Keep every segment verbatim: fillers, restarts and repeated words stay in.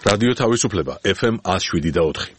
რადიო თავისუფლება ეფ ემ one oh seven და four.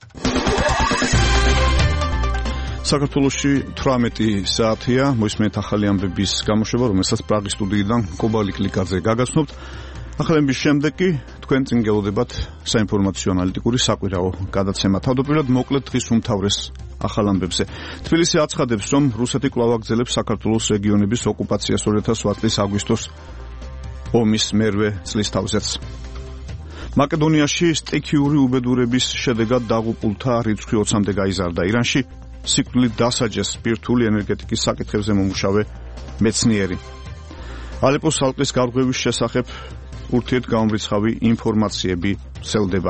საქართველოში თვრამეტი საათია, მოისმენთ ახალი ამბების გამოშვება, რომელსაც პრაღის სტუდიიდან კობალი კლიკაძე გაგაცნობთ. ახალი ამბების შემდეგ კი თქვენ წინ გელოდებათ საინფორმაციო ანალიტიკური საკვირაო გადაცემა. თავდაპირველად მოკლედ დღის უმთავრეს ახალ ამბებზე. თბილისი აცხადებს, რომ რუსეთი კვლავ აგრძელებს საქართველოს რეგიონების ოკუპაციას two thousand eight წლის აგვისტოს ომის მერვე წლის თავზეც. მაკედონიაში სტიქიური უბედურების შედეგად დაღუპულთა რიცხვი ოცამდე გაიზარდა. ირანში სიკვდილით დასაჯეს ბირთვული ენერგეტიკის საკითხებზე მომუშავე მეცნიერი. ალეპოს ალყის გარღვევის შესახებ ურთიერთგამომრიცხავი ინფორმაციები ვრცელდება.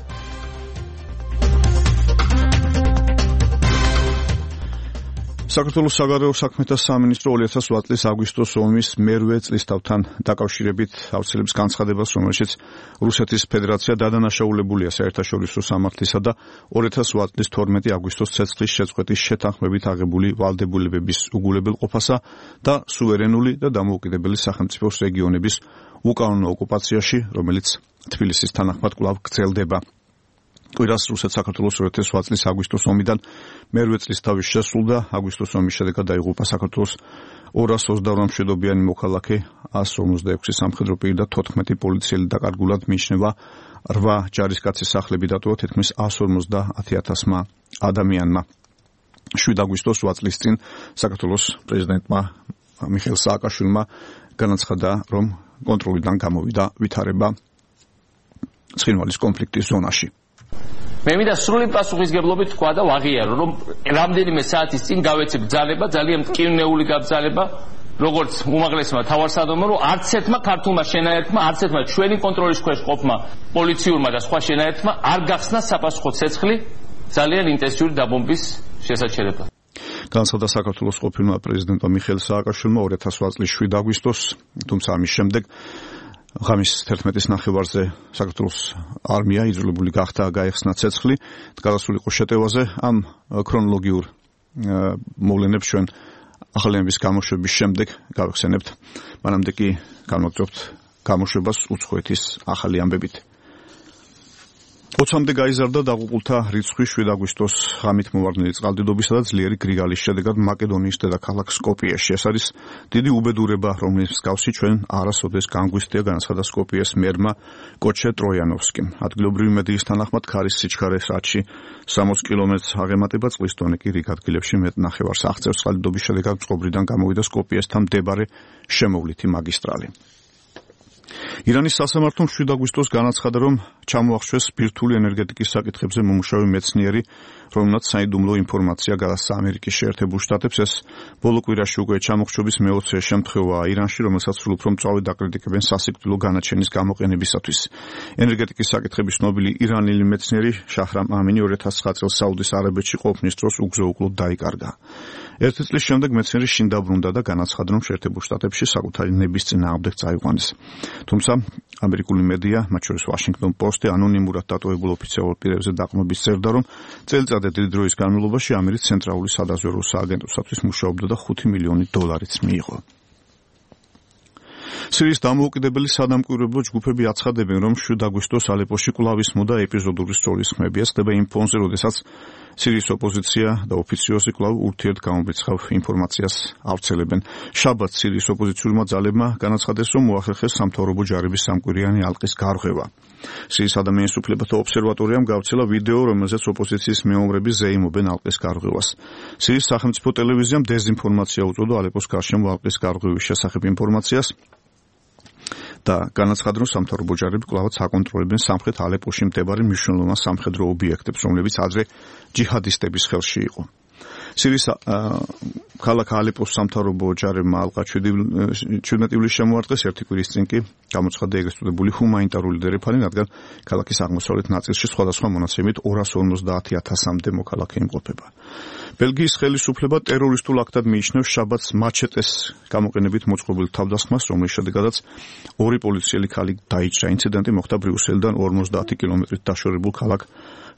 საქართველოს საგარეო საქმეთა სამინისტრო two thousand eight წლის აგვისტოს ომის მერვე წლისთავთან დაკავშირებით ავრცელებს განცხადებას, რომელშიც რუსეთის ფედერაცია დადანაშაულებულია საერთაშორისო სამართლისა და two thousand eight წლის თორმეტი აგვისტოს ცეცხლის შეწყვეტის შეთანხმებით აღებული ვალდებულებების უგულებელყოფასა და სუვერენული და დამოუკიდებელი სახელმწიფოს რეგიონების უკანონო ოკუპაციაში, რომელიც თბილისის თანახმად კვლავ გრძელდება. კვირას რუსეთს საქართველოს two thousand eight წლის აგვისტოს ომიდან მერვე წლის თავი შესრულდა. აგვისტოს ომის შედეგად დაიღუპა საქართველოს two hundred twenty-eight მშვიდობიანი მოქალაქე, one hundred fifty-six სამხედრო პირი და fourteen პოლიციელი დაკარგულად მიიჩნევა. eight ჯარისკაცის სახლები დატოვა თითქმის one hundred forty thousand ადამიანმა. seven აგვისტოს eight წლის წინ საქართველოს პრეზიდენტმა მიხეილ სააკაშვილმა განაცხადა, რომ კონტროლიდან გამოვიდა ვითარება ცხინვალის კონფლიქტის ზონაში. მე მინდა სრული პასუხისგებლობით თქვა და ვაღიარო, რომ რამდენიმე საათის წინ გავეცე ბრძანება, ძალიან მტკივნეული გაბრძანება, როგორც უმაღლესმა თავარსარდლმა, რომ არც ერთმა ქართულმა შენაერთმა, არც ერთმა ჩვენი კონტროლის ქვეშ ყოფმა პოლიციურმა და სხვა შენაერთმა არ გახსნა საპასუხო ცეცხლი ძალიან ინტენსიური დაბომბვის შესაჩერებლად. განცხადა საქართველოს ყოფილმა პრეზიდენტმა მიხეილ სააკაშვილმა two thousand eight წლის seven აგვისტოს, თუმცა ამის შემდეგ ღამის თერთმეტის ნახევარზე საქართველოს არმია იძულებული გახდა გაეხსნა ცეცხლი, გადასული იყო შეტევაზე. ამ ქრონოლოგიურ მოვლენებს ჩვენ ახალი ამბების გამოშვების შემდეგ გავეხსენებთ. მანამდე კი განვაგრძობთ გამოშვებას უცხოეთის ახალი ამბებით. ოცამდე გაიზარდა დაღუპულთა რიცხვი seven აგვისტოს ღამით მოვარდნილი წყალდიდობისა და ძლიერი გრიგალის შედეგად მაკედონიის დედაქალაქ სკოპიეში. ეს არის დიდი უბედურება, რომლის მსგავსი ჩვენ არასოდეს განგვისდია, განაცხადა სკოპიეს მერმა კოჩე ტროიანოვსკიმ. ადგილობრივი მედიის თანახმად ქარის სიჩქარე საათში sixty კილომეტრს აღემატება, წყლის დონე კი რიგ ადგილებში მეტ ნახევარს აღწევს. წყალდიდობის შედეგად წყობრიდან გამოვიდა სკოპიესთან მდებარე შემოვლითი მაგისტრალი. ირანის სასამართლომ seven აგვისტოს განაცხადა, რომ ჩამოახშვეს ბირთვული ენერგეტიკის საკითხებზე მომუშავე მეცნიერი, რომელმაც საიდუმლო ინფორმაცია გადასცა ამერიკის შეერთებულ შტატებს. ეს ბოლო კვირაში უკვე ჩამოხრჩობის მეოცე შემთხვევაა ირანში, რომელსაც სულ უფრო მწვავედ აკრიტიკებენ სასიკვდილო განაჩენის გამოყენებისათვის. ენერგეტიკის საკითხების ცნობილი ირანელი მეცნიერი შაჰრამ ამინი two thousand nine წელს საუდის არაბეთში ყოფნის დროს უგზო-უკლოდ დაიკარგა. ერთი წლის შემდეგ მეცნიერი შინ დაბრუნდა და განაცხადა, რომ შეერთებულ შტატებში საკუთარი ნების წინააღმდეგ წაიყვანეს. თუმცა ამერიკული მედია, მათ შორის Washington Post-ი ანონიმურად დატოვებულ ოფიციალურ პირებზე დაყრდნობით წერდა, რომ წელიწადზე დიდი დროის განმავლობაში ამერიკის ცენტრალური სადაზვერვო სააგენტოსათვის მუშაობდა და five მილიონი დოლარიც მიიღო. სირიის დამოუკიდებელი სადამკვირვებლო ჯგუფები აცხადებენ, რომ seven აგვისტოს ალეპოში კვლავ ისმოდა ეპიზოდური სწორლის ხმები. ეს ხდება იმ ფონზე, როდესაც სირიის ოპოზიცია და ოფიციოზი კვლავ ურთიერთგამომრიცხავ ინფორმაციას ავრცელებენ. შაბათს სირიის ოპოზიციურმა ძალებმა განაცხადეს, რომ მოახერხეს სამთავრობო ჯარების სამკვირიანი ალყის გარღვევა. სირიის ადამიანის უფლებათა ობსერვატორიამ გავრცელა ვიდეო, რომელზეც ოპოზიციის მეომრები ზეიმობენ ალყის გარღვევას. სირიის სახელმწიფო ტელევიზიამ დეზინფორმაცია უწოდა ალეპოს გარშემო ალყის გარღვევის შესახებ ინფორმაციას და განაცხადა, რომ სამთავრობო ჯარები კვლავაც აკონტროლებენ სამხრეთ ალეპოში მდებარე მნიშვნელოვან სამხედრო ობიექტებს, რომლებიც ადრე ჯიჰადისტების ხელში იყო. სირიის ქალაქ ალეპოს სამთავრობო ჯარებმა ალყა seventeen ივლისს შემოარტყეს. ერთი კვირის წინ კი გამოცხადდა ეგრეთ წოდებული ჰუმანიტარული დერეფანი, რადგან ქალაქის აღმოსავლეთ ნაწილში სხვადასხვა მონაცემით two hundred fifty thousand-მდე მოქალაქე იმყოფება. ბელგიის ხელისუფლება ტერორისტულ აქტად მიიჩნევს შაბათს მაჩეტეს გამოყენებით მოწყობილ თავდასხმას, რომლის შედეგადაც ორი პოლიციელი ქალი დაიჭრა. ინციდენტი მოხდა ბრიუსელიდან fifty კილომეტრით დაშორებულ ქალაქ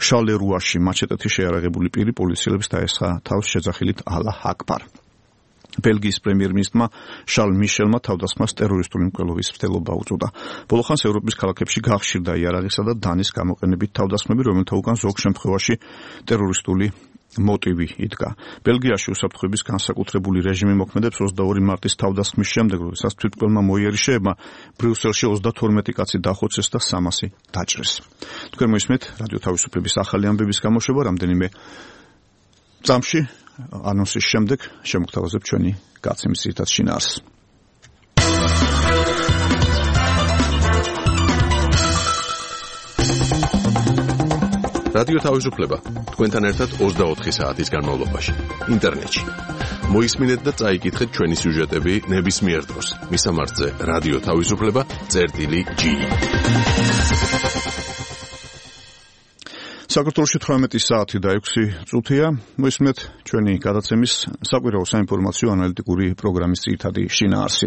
შალერუაში. მაჩეტეთი შეარაღებული პირი პოლიციელებს დაესხა თავს შეძახილით ალაჰ აკბარ. ბელგიის პრემიერ-მინისტრმა შარლ მიშელმა თავდასხმას ტერორისტული მკვლელობის მცდელობა უწოდა. ბოლო ხანს ევროპის ქალაქებში გახშირდა იარაღისა და დანის გამოყენებით თავდასხმები, რომელთა უკან ზოგ შემთხვევაში ტერორისტული მოტივი იდგა. ბელგიაში უსაფრთხოების განსაკუთრებული რეჟიმი მოქმედებს ოცდაორი მარტის თავდასხმის შემდეგ, როდესაც თვითმკვლელმა მოიერიშეებმა ბრიუსელში ოცდათორმეტი კაცი დახოცეს და სამასი დაჭრეს. თქვენ მოისმენთ რადიო თავისუფლების ახალი ამბების გამოშვება, რამდენიმე წამში ანონსის შემდეგ შემოგთავაზებ ჩვენი გაცემის ძირითად შინაარსს. რადიო თავისუფლება თქვენთან ერთად ოცდაოთხი საათის განმავლობაში ინტერნეტში. მოისმინეთ და წაიკითხეთ ჩვენი სიუჟეტები ნებისმიერ დროს. მისამართზე რადიო თავისუფლება წერტილი ჯი. საქართველოში თვრამეტი საათი და ექვსი წუთია. მოისმენთ ჩვენი გადაცემის საკვირაო საინფორმაციო ანალიტიკური პროგრამის ძირითადი შინაარსი.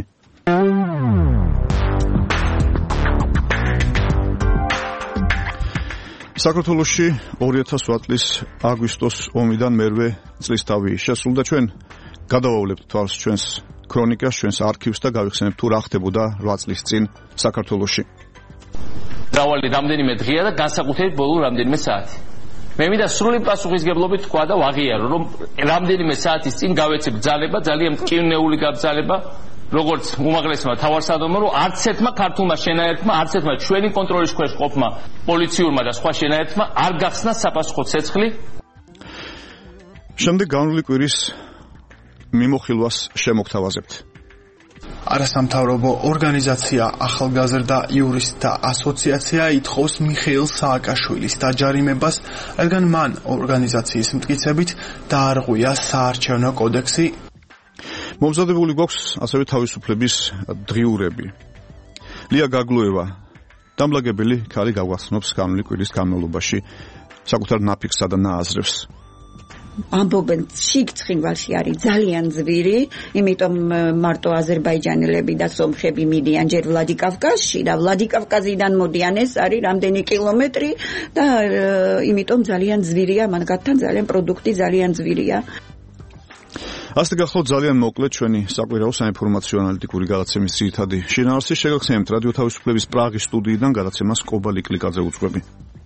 საქართველოში ორი ათას ოთხ წლის აგვისტოს ომიდან მერვე წლისთავი შესრულდა. ჩვენ გადავავლებთ თვალს ჩვენს ქრონიკას, ჩვენს არქივს და გავიხსენებთ თუ რა ხდებოდა რვა წლის წინ საქართველოში. მრავალი რამდენიმე დღეა და განსაკუთრებით ბოლო რამდენიმე საათი. მე მინდა სრული პასუხისგებლობით თქვა და ვაღიარო, რომ რამდენიმე საათის წინ გავეცე ბრძანება, ძალიან მტკივნეული გაბრძანება, როგორც უმაღლესმა თავარსარდლმა, რომ არც ერთმა ქართულმა შენაერთმა, არც ერთმა ჩვენი კონტროლის ქვეშ ყოფმა პოლიციურმა და სხვა შენაერთმა არ გახსნა საპასუხო ცეცხლი. შემდეგ განვლილი კვირის მიმოხილვას შემოგთავაზებთ. არასამთავრობო ორგანიზაცია ახალგაზრდა იურისტთა ასოციაცია ითხოვს მიხეილ სააკაშვილის დაჯარიმებას, რადგან მან ორგანიზაციის მტკიცებით დაარღვია საარჩევნო კოდექსი. მომზადებული გვაქვს ასევე თავისუფლების დღიურები. ლია გაგლუევა, დამლაგებელი ქალი გაგვახსნობს განვლილი კვირის განმავლობაში საკუთარ ნაფიქსსა და ნააზრებს. ამბობენ შიგ ცხინვალში არის ძალიან ძვირი, იმიტომ მარტო აზერბაიჯანელები და სომხები მიდიან ჯერ ვლადიკავკაზში და ვლადიკავკაზიდან მოდიან, ეს არის რამდენი კილომეტრი და იმიტომ ძალიან ძვირია, მანგათთან ძალიან პროდუქტი ძალიან ძვირია. ასე გახლავთ ძალიან მოკლედ ჩვენი საკვირაო საინფორმაციო ანალიტიკური გადაცემის ძირითადი შინაარსი. შეგახსენებთ რადიო თავისუფლების პრაღის სტუდიიდან გადაცემას კობალი კლიკაძე უძღვები.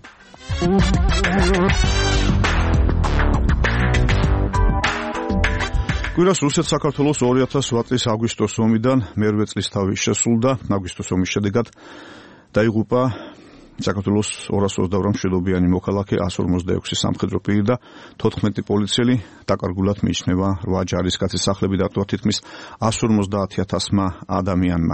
კვირას რუსეთს საქართველოს ორი ათას ოთხ წლის აგვისტოს ომიდან მერვე წლისთავი შესრულდა. აგვისტოს ომის შედეგად დაიღუპა საქართველოს ორას ოცდაორი მშვიდობიანი მოქალაქე, εκατს ორმოცდაექვსი სამხედრო პირი და თოთხმეტი პოლიციელი. დაკარგულად მიიჩნევა რვა ჯარისკაცის სახლები დატოვა თითქმის εκατს ორმოცდაათი ათასმა ადამიანმა.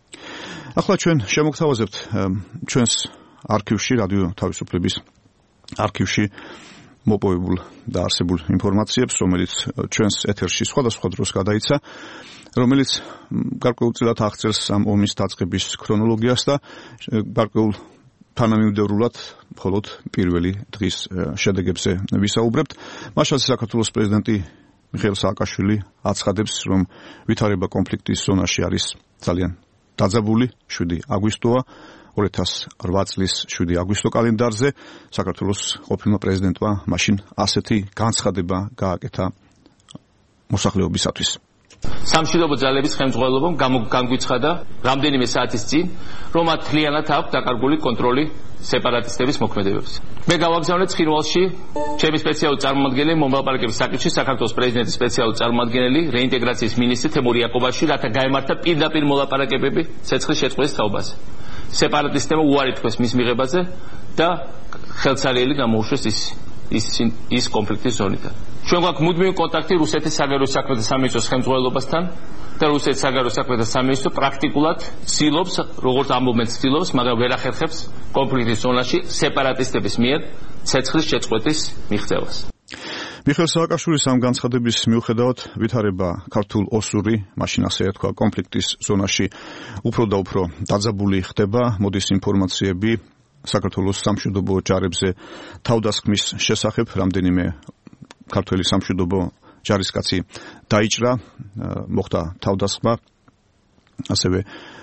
ახლა ჩვენ შემოგთავაზებთ ჩვენს არქივში, რადიო თავისუფლების არქივში მოპოვებულ და არსებულ ინფორმაციებს, რომელიც ჩვენს ეთერში სხვადასხვა დროს გადაიცა, რომელიც გარკვეულწილად აღწერს ამ ომის დაწყების ქრონოლოგიას და გარკვეულ თანამიმდევრულად მხოლოდ პირველი დღის შედეგებზე ვისაუბრებთ. მაშინ საქართველოს პრეზიდენტი მიხეილ სააკაშვილი აცხადებს, რომ ვითარება კონფლიქტის ზონაში არის ძალიან დაძაბული. შვიდი აგვისტოა, ორი ათას რვა წლის შვიდი აგვისტო კალენდარზე საქართველოს ყოფილმა პრეზიდენტმა მაშინ ასეთი განცხადება გააკეთა მოსახლეობისათვის. სამშვიდობო ძალების ხელმძღვანელობამ განგვიცხადა რამდენიმე საათის წინ, რომ მათ მთლიანად აქვს დაკარგული კონტროლი სეპარატისტების მოქმედებებზე. მე გავაგზავნე ცხინვალში ჩემი სპეციალური წარმომადგენელი მომლაპარაკების საკითხში საქართველოს პრეზიდენტის სპეციალური წარმომადგენელი რეინტეგრაციის მინისტრი თემურ იაკობაშვილი, რათა გაემართა პირდაპირ მოლაპარაკებები ცეცხლის შეწყვეტის თაობაზე. სეპარატისტებმა უარი თქვეს მის მიღებაზე და ხელცარიელი გამოუშვეს ის ის ის კონფლიქტის ზონიდან. ჩვენ გვაქვს მუდმივი კონტაქტი რუსეთის საგარეო საქმეთა სამინისტროს ხელმძღვანელობასთან და რუსეთის საგარეო საქმეთა სამინისტრო პრაქტიკულად ცდილობს, როგორც ამბობენ ცდილობს, მაგრამ ვერ ახერხებს კონფლიქტის ზონაში სეპარატისტების მიერ ცეცხლის შეწყვეტის მიღწევას. მიხეილ სააკაშვილის ამ განცხადების მიუხედავად ვითარება ქართულ ოსური, მაშინ ასე ეთქვა, კონფლიქტის ზონაში უფრო და უფრო დაძაბული ხდება. მოდის ინფორმაციები საქართველოს სამშვიდობო ჯარებზე თავდასხმის შესახებ. რამდენიმე ქართველი სამშვიდობო ჯარისკაცი დაიჭრა, მოხდა თავდასხმა, ასევე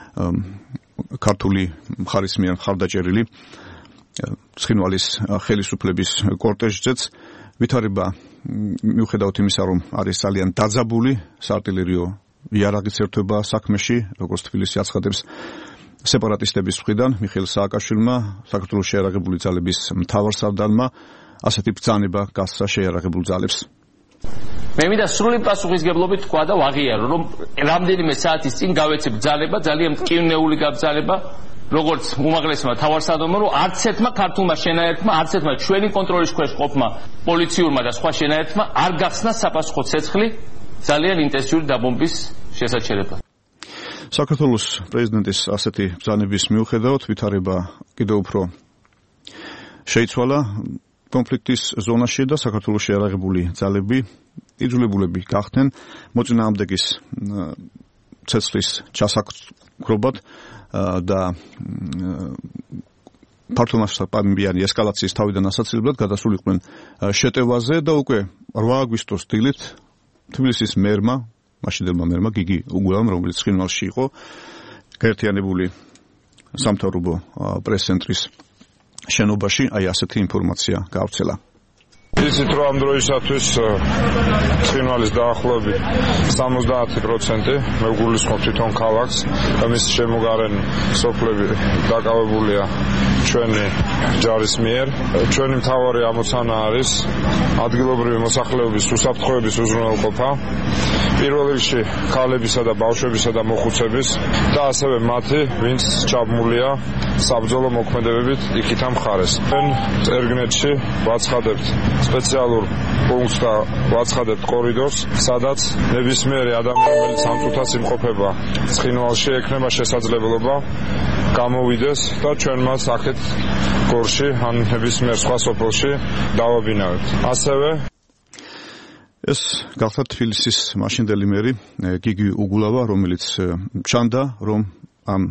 ქართული მხარის მიერ მხარდაჭერილი ცხინვალის ხელისუფლების კორტეჟზეც ვითარება მიუხედავად იმისა, რომ არის ძალიან დაძაბული საარტილერიო იარაღის ერთობა საქმეში, როგორც თბილისი აცხადებს სეპარატისტების მხრიდან მიხეილ სააკაშვილმა, საქართველოს შეიარაღებული ძალების მთავარსარდალმა ასეთი ბრძანება გასცა შეიარაღებულ ძალებს. მე მინდა სრული პასუხისგებლობით თქვა და ვაღიარო, რომ რამდენიმე საათის წინ გავეცე ბრძანება, ძალიან მტკივნეული გაბრძანება, როგორც უმაღლესმა თავარსარდალმა, რომ არც ერთმა ქართულმა შენაერთმა, არც ერთმა ჩვენი კონტროლის ქვეშ ყოფმა პოლიციურმა და სხვა შენაერთმა არ გახსნა საპასუხო ცეცხლი ძალიან ინტენსიური დაბომბვის შესაჩერებლად. საქართველოს პრეზიდენტის ასეთი ბრძანების მიუხედავად ვითარება კიდევ უფრო შეიცვალა კონფლიქტის ზონაში და საქართველოს შეიარაღებული ძალები იძულებულები გახდნენ მოწინააღმდეგის ცეცხლის ჩასაქრობად და ფართომასშტაბიანი ესკალაციის თავიდან ასაცილებლად გადასულიყვნენ შეტევაზე და უკვე რვა აგვისტოს დილით თბილისის მერმა, მაშინდელმა მერმა გიგი უგულავამ, რომელიც ცხინვალში იყო, გაერთიანებული სამთავრობო პრეს-ცენტრის შენობაში აი ასეთი ინფორმაცია გავრცელა. ისიც რომ ამ დროისათვის ცხინვალის დაახლოებით სამოცდაათი პროცენტი მე გულისხმობ თვითონ ქალაქს და მის შემოგარენ სოფლები დაკავებულია ჩვენი ჯარის მიერ. ჩვენი მთავარი ამოცანა არის ადგილობრივი მოსახლეობის უსაფრთხოების უზრუნველყოფა, პირველ რიგში ქალებისა და ბავშვებისა და მოხუცების და ასევე მათი, ვინც ჩაბმულია საბრძოლო მოქმედებებით იქით ამ მხარეს. ჩვენ წერგნეთში ვაცხადებთ სპეციალურ პუნქტს და ვაცხადებთ კორიდორს, სადაც ნებისმიერი ადამიანი, რომელიც ამ წუთას იმყოფება ცხინვალში, ექნება შესაძლებლობა გამოვიდეს და ჩვენ მას აქეთ გორში ან ნებისმიერ სხვა სოფელში დავაბინავებთ. ასევე ეს გახდა თბილისის მაშინდელი მერი გიგი უგულავა, რომელიც ჩანდა, რომ ამ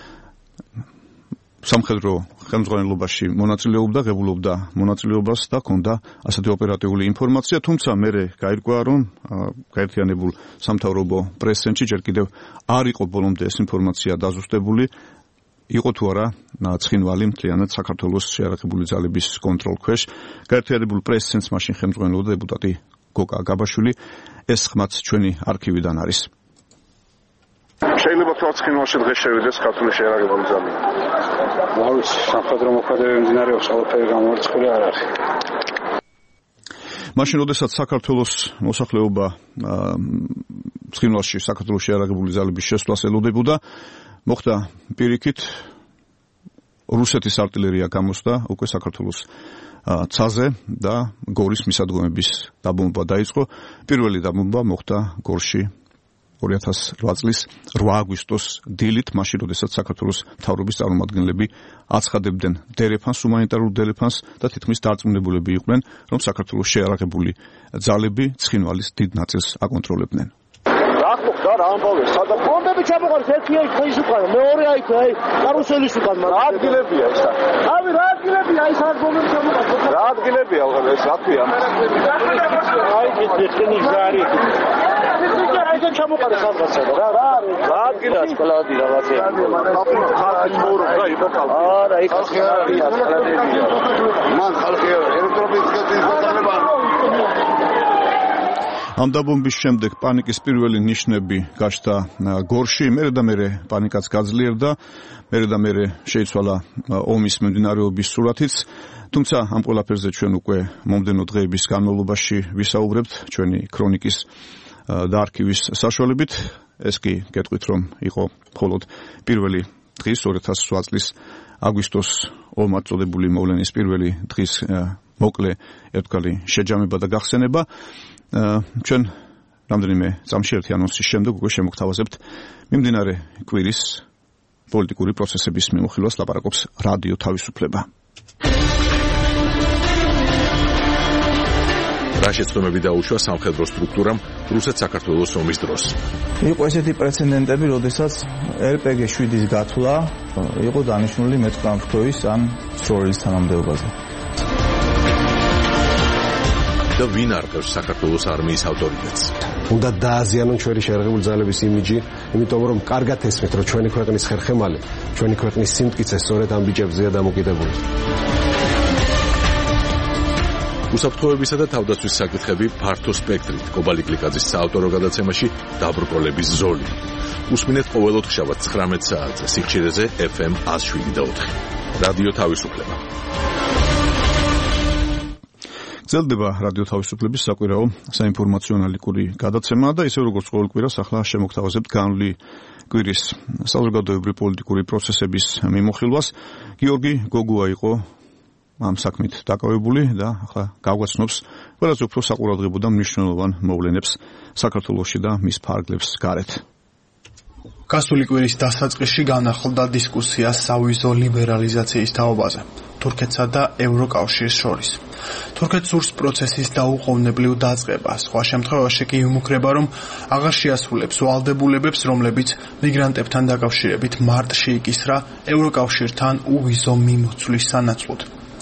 სამხედრო ხელმძღვანელობაში მონაწილეობდა, ღებულობდა მონაწილეობას და ჰქონდა ასეთი ოპერატიული ინფორმაცია, თუმცა მერე გაირკვა, რომ გაერთიანებულ სამთავრობო პრეს-ცენტრში ჯერ კიდევ არ იყო ბოლომდე ეს ინფორმაცია დაზუსტებული, იყო თუ არა ცხინვალი მთლიანად საქართველოს შეიარაღებული ძალების კონტროლ ქვეშ. გაერთიანებულ პრეს-ცენტრს მაშინ ხელმძღვანელობდა დეპუტატი გოკა გაბაშვილი, ეს ხმაც ჩვენი არქივიდან არის. შეიძლება თქვა ცხინვალში დღეს შევიდეს ქართული შეიარაღებული ძალები. მოვიც სამხედრო მოქმედებები მიმდინარეობს, ყველაფერი გამორიცხული არ არის. მაშინ როდესაც საქართველოს მოსახლეობა ცხინვალში საქართველოს შეიარაღებული ძალების შესვლას ელოდებოდა, მოხდა პირიქით რუსეთის არტილერია გამოსდა უკვე საქართველოს ცაზე და გორის მისადგომების დაბომბვა დაიწყო. პირველი დაბომბვა მოხდა გორში ორი ათას რვა წლის რვა აგვისტოს დილით, მაშინ როდესაც საქართველოს მთავრობის წარმომადგენლები აცხადებდნენ დერეფანს, ჰუმანიტარულ დერეფანს და თითქმის დარწმუნებულები იყვნენ, რომ საქართველოს შეიარაღებული ძალები ცხინვალის დიდ ნაწილს აკონტროლებდნენ. რა რა ამბავე, სადა ბომბები ჩამოყარეს, ერთი აი ხეის უკან, მეორე აი აი კარუსელის უკან, მაგრამ რა ადგილებია ეს? ავი რა ადგილებია აი სად ბომბები ჩამოყარეს? რა ადგილებია ეს რა ქვია? აი ეს ტექნიკ ზარი. აი ეს ჩამოყარეს რაღაცა რა რა არის? რა ადგილია სკლადი რაღაცა? ხალხი მოურდა იყო ხალხი. არა, იქ ხალხი არის, სკლადებია. მან ხალხი ეროვნების გადაიზარდება. ამ დაბომბვის შემდეგ პანიკის პირველი ნიშნები გაჩნდა გორში, მერე და მერე პანიკაც გაძლიერდა, მერე და მერე შეიცვალა ომის მიმდინარეობის სურათიც, თუმცა ამ ყველაფერზე ჩვენ უკვე მომდენო დღეების განმავლობაში ვისაუბრებთ ჩვენი ქრონიკის და არქივის საშუალებით. ეს კი გეტყვით, რომ იყო მხოლოდ პირველი დღის ორი ათას რვა წლის აგვისტოს ომად წოდებული მოვლენის პირველი დღის მოკლე ერთგვარი შეჯამება და გახსენება. ჩვენ რამდენიმე წამში ერთი ანონსის შემდეგ უკვე შემოგთავაზებთ მიმდინარე კვირის პოლიტიკური პროცესების მიმოხილვას, ლაპარაკობს რადიო თავისუფლება. რა შეცდომები დაუშვა სამხედრო სტრუქტურამ რუსეთ-საქართველოს ომის დროს. იყო ესეთი პრეცედენტები, როდესაც ელ პე გი შვიდის გათვლა იყო დანიშნული მეტყამფრთოის ან სროლის თანამდებობაზე. და ვინ არყევს საქართველოს არმიის ავტორიტეტს? უნდა დააზიანონ ჩვენი შეიარაღებული ძალების იმიჯი, იმიტომ რომ კარგად ესმით, რომ ჩვენი ქვეყნის ხერხემალი, ჩვენი ქვეყნის სიმტკიცე სწორედ ამ ბიჭებზეა დამოკიდებული. უსაფრთხოებისა და თავდაცვის საკითხები ფართო სპექტრით კობალი გლიკაძის საავტორო გადაცემაში დაბრკოლების ზოლი. უსმინეთ ყოველ ოთხშაბათს ცხრამეტ საათზე სიხშირეზე ეფ ემ εκατო შვიდი და ოთხი. რადიო თავისუფლება. გრძელდება რადიო თავისუფლების საკვირაო საინფორმაციო ანალიტიკური გადაცემა და ისე როგორც ყოველ კვირას ახლა შემოგთავაზებთ განვლი კვირის საზოგადოებრივი პოლიტიკური პროცესების მიმოხილვას. გიორგი გოგუა იყო ამ საქმით დაკავებული და ახლა გავგაცნობს ყველაზე უფრო საყურადღებო და მნიშვნელოვან მოვლენებს საქართველოში და მის ფარგლებს გარეთ. გასული კვირის დასაწყისში განახლდა დისკუსია სავიზო ლიბერალიზაციის თაობაზე თურქეთსა და ევროკავშირის შორის. თურქეთს სურს პროცესის დაუყოვნებლივ დაწყება, სხვა შემთხვევაში კი იმუქრება, რომ აღარ შეასრულებს ვალდებულებებს, რომლებიც მიგრანტებთან დაკავშირებით მარტ შეიკისრა ევროკავშირთან უვიზო მიმოცვლის სანაცვლოდ.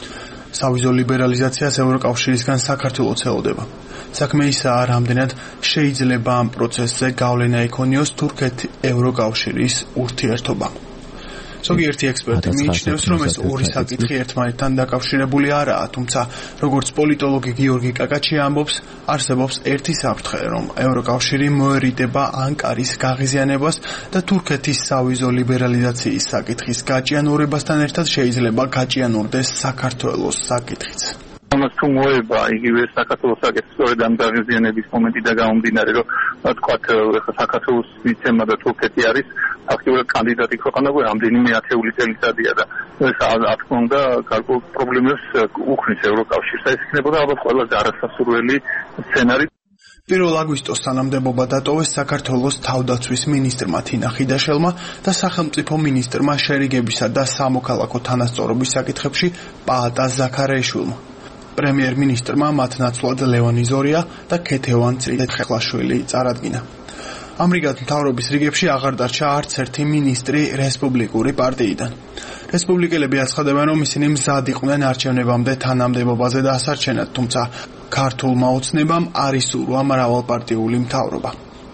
სავიზო ლიბერალიზაციას ევროკავშირისგან საქართველოც ელოდება. საქმე ისაა, რამდენად შეიძლება ამ პროცესზე გავლენა იქონიოს თურქეთ-ევროკავშირის ურთიერთობა. ზოგიერთი ექსპერტი მიიჩნევს, რომ ეს ორი საკითხი ერთმანეთთან დაკავშირებული არაა, თუმცა როგორც პოლიტოლოგი გიორგი კაკაჩი ამბობს, არსებობს ერთი საფრთხე, რომ ევროკავშირი მოერიდება ანკარის გაღიზიანებას და თურქეთის სავიზო ლიბერალიზაციის საკითხის გაჭიანურებასთან ერთად შეიძლება გაჭიანურდეს საქართველოს საკითხიც. ამას თუ მოება იგივე საქართველოს საკითხის სწორედ ამ გაღიზიანების მომენტიდან გამომდინარე, რომ თქვათ ხა საქართველოს მიცემა და თურქეთი არის აქტიურად კანდიდატი ქვეყანა, რამდენიმე ათეული წელიწადია და ეს რა თქმა უნდა გარკვეულ პრობლემებს უქმნის ევროკავშირს. ეს იქნებოდა ალბათ ყველაზე არასასურველი სცენარი. პირველ აგვისტოს თანამდებობა დატოვეს საქართველოს თავდაცვის მინისტრმა თინა ხიდაშელმა და სახელმწიფო მინისტრმა შერიგებისა და სამოქალაქო თანასწორობის საკითხებში პაატა ზაქარიაშვილმა. პრემიერ-მინისტრმა მათ ნაცვლად ლევან იზორია და ქეთევან წრიდხელაშვილი წარადგინა. ამრიგად მთავრობის რიგებში აღარ დარჩა არც ერთი მინისტრი რესპუბლიკური პარტიიდან. რესპუბლიკელები აცხადებენ, რომ ისინი მზად იყვნენ არჩევნებამდე თანამდებობაზე დასარჩენად, თუმცა ქართულმა ოცნებამ არ ისურვა მრავალპარტიული მთავრობა.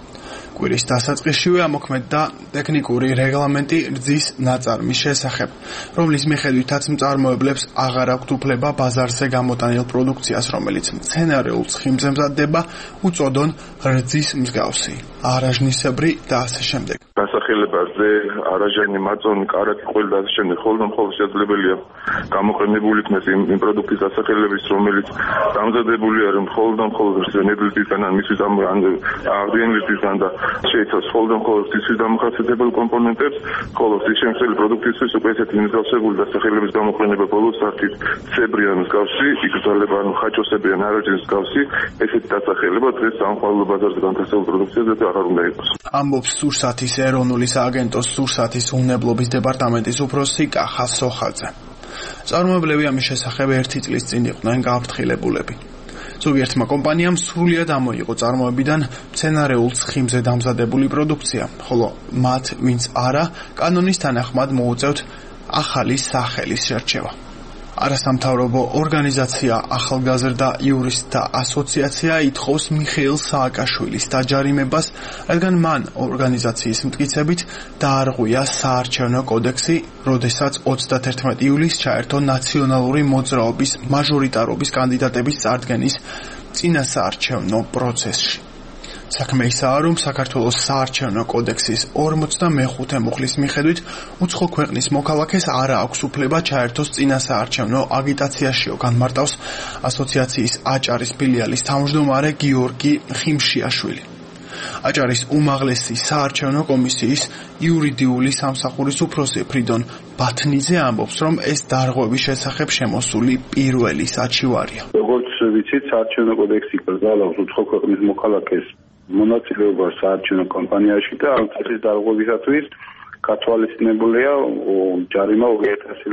კვირის დასაწყისშივე ამოქმედდა ტექნიკური რეგლამენტი რძის ნაწარმის შესახებ, რომლის მიხედვითაც მწარმოებლებს აღარ აქვთ უფლება ბაზარზე გამოტანილ პროდუქციას, რომელიც მცენარეულ ცხიმზე მზადდება, უწოდონ რძის მსგავსი, არაჟნისებრი და ასე შემდეგ. დასახელებაზე არაჟანი, მაწონი, კარაკი, ყველი და ასე შემდეგ ხოლმე მხოლოდ შესაძლებელია გამოყენებული იქნეს იმ პროდუქტის დასახელების, რომელიც დამზადებული არის მხოლოდ და მხოლოდ ნედლისგან, ან მისთვის აღდგენილისგან და შეიცავს მხოლოდ და მხოლოდ ისის დამახასიათებელ კომპონენტებს, ხოლო ის შემცველი პროდუქტისთვის უკვე ესეთი მსგავსებული დასახელების გამოყენება ბოლოს არტის ცებრიან მსგავსი, იგრძელება ანუ ხაჭოსებიან არაჟნის მსგავსი, ესეთი დასახელება დღეს სამხმარებლო ბაზარზე განთავსებულ პროდუქციაზე აღარ უნდა იყოს. ამბობს სურსათის ეროვნული სააგენტოს სურსათის უნებლობის დეპარტამენტის უფროსი კახა სოხაძე. წარმოებლები ამის შესახებ ერთი წლის წინ იყვნენ გააფრთხილებულები. ზოგიერთმა კომპანიამ სრულად ამოიღო წარმოებიდან მცენარეულ ცხიმზე დამზადებული პროდუქცია, ხოლო მათ, ვინც არა, კანონის თანახმად მოუწევთ ახალი სახელის შერჩევა. არასამთავრობო ორგანიზაცია ახალგაზრდა იურისტთა ასოციაცია ითხოვს მიხეილ სააკაშვილის დაჯარიმებას, რადგან მან ორგანიზაციის მტკიცებით დაარღვია საარჩევნო კოდექსი, როდესაც ოცდაათერთმეტი ივლისს ჩაერთო ნაციონალური მოძრაობის მაჟორიტარობის კანდიდატების წარდგენის წინასაარჩევნო პროცესში. საქმე ისაა, რომ საქართველოს საარჩევნო კოდექსის ორმოცდამეხუთე მუხლის მიხედვით უცხო ქვეყნის მოქალაქეს არ აქვს უფლება ჩაერთოს წინასაარჩევნო აგიტაციაშიო, განმარტავს ასოციაციის აჭარის ფილიალის თავმჯდომარე გიორგი ხიმშიაშვილი. აჭარის უმაღლესი საარჩევნო კომისიის იურიდიული სამსახურის უფროსი ფრიდონ ბათნიძე ამბობს, რომ ეს დარღვევის შესახებ შემოსული პირველი საჩივარია. როგორც ვიცით, საარჩევნო კოდექსი კრძალავს უცხო ქვეყნის მოქალაქეს მონაწილეობა საარჩევნო კამპანიაში და ამ წესის დარღვევისათვის გათვალისწინებულია ჯარიმა ორი ათასი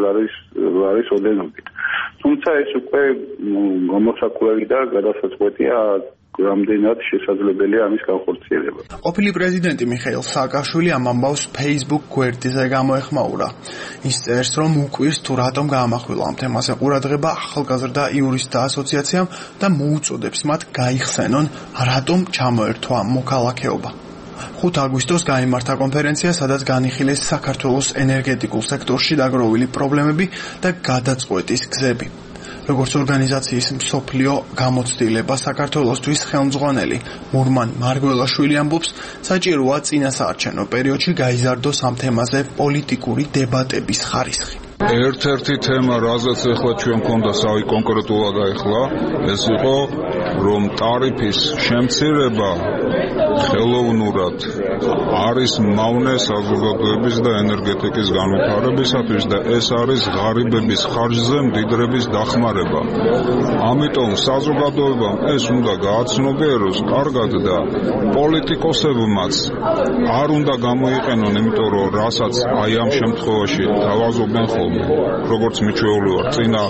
ლარის ოდენობით. თუმცა ეს უკვე გამოსაკვლევი და გადასაწყვეტია რამდენად შესაძლებელია ამის განხორციელება. ყოფილი პრეზიდენტი მიხეილ სააკაშვილი ამ ამბავს Facebook გვერდზე გამოეხმაურა. ის წერს, რომ უკვირს თუ რატომ გაამახვილა ამ თემაზე ყურადღება ახალგაზრდა იურისტთა ასოციაციამ და მოუწოდებს მათ გაიხსენონ, რატომ ჩამოერთვა მოქალაქეობა. ხუთი აგვისტოს გაიმართა კონფერენცია, სადაც განიხილეს საქართველოს ენერგეტიკულ სექტორში დაგროვილი პრობლემები და გადაწყვეტის გზები. როგორც ორგანიზაციის მსოფლიო გამოცდილება საქართველოსთვის ხელმძღვანელი მურმან მარგველაშვილი ამბობს, საჭიროა წინასაარჩევნო პერიოდში გაიზარდოს ამ თემაზე პოლიტიკური დებატების ხარისხი. ერთ-ერთი თემა, რაზეც ახლა ჩვენ გქონდა საი კონკრეტულად აიხლა, ეს იყო, რომ ტარიფის შემცირება ხელოვნურად არის მავნე საზოგადოების და ენერგეტიკის განვითარებისათვის და ეს არის ღარიბების ხარჯზე მდიდრების დახმარება. ამიტომ საზოგადოებამ ეს უნდა გააცნობიეროს კარგად და პოლიტიკოსებმაც არ უნდა გამოიყენონ, იმიტომ რომ რასაც აი ამ შემთხვევაში თავაზობენ ხოლმე, როგორც მიჩვეული ვარ წინა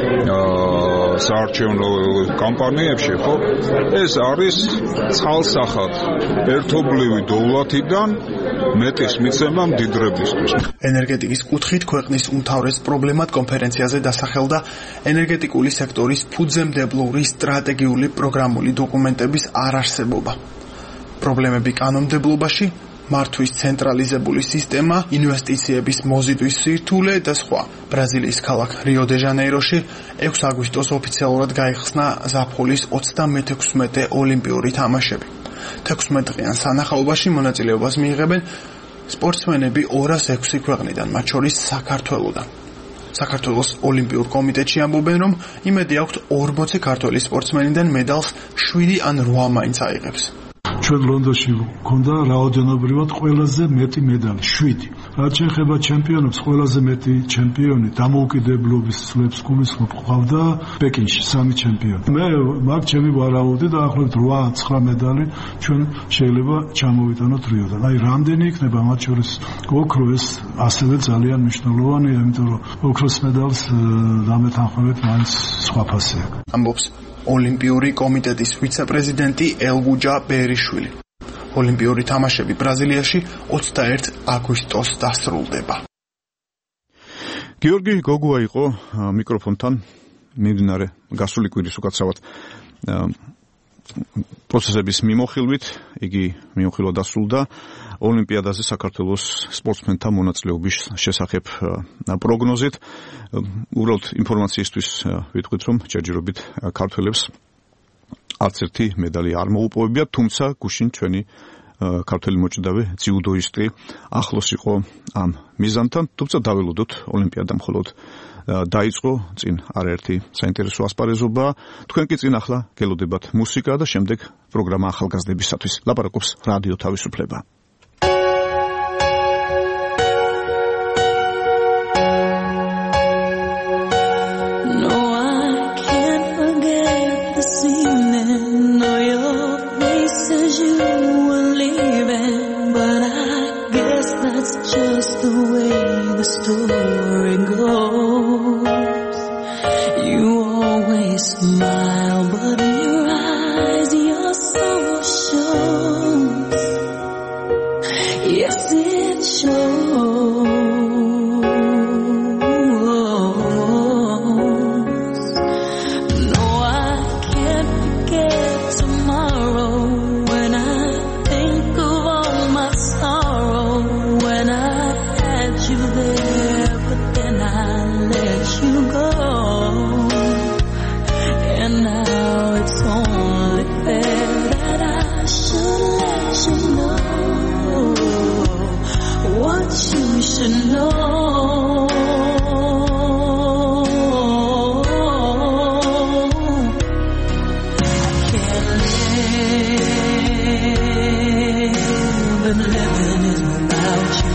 საარჩევნო კამპანიებში, ხო? ეს არის ცალსახად ერთობლივი დოვლათიდან მეტის მიცემა მდიდრებისთვის. ენერგეტიკის კუთხით ქვეყნის უმთავრეს პრობლემად კონფერენციაზე დასახელდა ენერგეტიკული სექტორის ფუძემდებლური სტრატეგიული პროგრამული დოკუმენტების არარსებობა. პრობლემები კანონმდებლობაში, მართვის ცენტრალიზებული სისტემა, ინვესტიციების მოზიდვის სირთულე და სხვა. ბრაზილიის ქალაქ რიო-დე-ჟანეიროში ექვსი აგვისტოს ოფიციალურად გაიხსნა ზაფხულის ოცდამეექვსმეტე ოლიმპიური თამაშები. თექვსმეტ-დღიან სანახაობაში მონაწილეობას მიიღებენ სპორტსმენები ორას ექვსი ქვეყნიდან, მათ შორის საქართველოდან. საქართველოს ოლიმპიურ კომიტეტში ამბობენ, რომ იმედი აქვთ ორმოცი ქართველი სპორტსმენიდან მედალს შვიდი ან რვა მაინც აიღებს. ჩვენ ლონდონში გქონდა რაოდენობრივად ყველაზე მეტი медали შვიდი. რაც შეეხება ჩემპიონებს, ყველაზე მეტი ჩემპიონი დამოუკიდებლობის წლებს გულისხმობ ყავდა პეკინში სამი ჩემპიონი. მე მაგ ჩემი ვარაუდი და ახლობთ რვა ცხრა медали ჩვენ შეიძლება ჩამოვიტანოთ რიოდან. აი რამდენი იქნება, მათ შორის ოქრო ეს ასევე ძალიან მნიშვნელოვანია, იმიტომ რომ ოქროს медалს დამეთანხმებით მაინც სხვა ფასი აქვს. ამბობს ოლიმპიური კომიტეტის ვიცე-პრეზიდენტი ელგუჯა ბერიშვილი. ოლიმპიური თამაშები ბრაზილიაში ოცდაერთი აგვისტოს დასრულდება. გიორგი გოგუა იყო მიკროფონთან მიმდინარე გასული კვირის უკაცრავად პროცესების მიმოხილვით, იგი მიმოხილვა დასრულდა ოლიმპიადაზე საქართველოს სპორტსმენთა მონაწილეობის შესახებ პროგნოზით. უბრალოდ ინფორმაციისთვის ვიტყვით, რომ ჯერჯერობით ქართველებს არც ერთი медали არ მოუპოვებია, თუმცა გუშინ ჩვენი ქართველი მოჭიდავე ძიუდოისტი ახლოს იყო ამ მიზანთან, თუმცა დაველოდოთ ოლიმპიადა მხოლოდ დაიწყო, წინ არაერთი საინტერესო ასპარეზობა. თქვენ კი წინ ახლა გელოდებათ მუსიკა და შემდეგ პროგრამა ახალგაზრდებისათვის. ლაპარაკობს რადიო თავისუფლება. Just the way the story goes. You always smile, but in your eyes your sorrow shows. Yes, it shows. No, I can't forget tomorrow when I think of all my sorrow. When I had you there, but then I let you go. And now it's only fair that I should let you know what you should know. I can't live, and living is without you.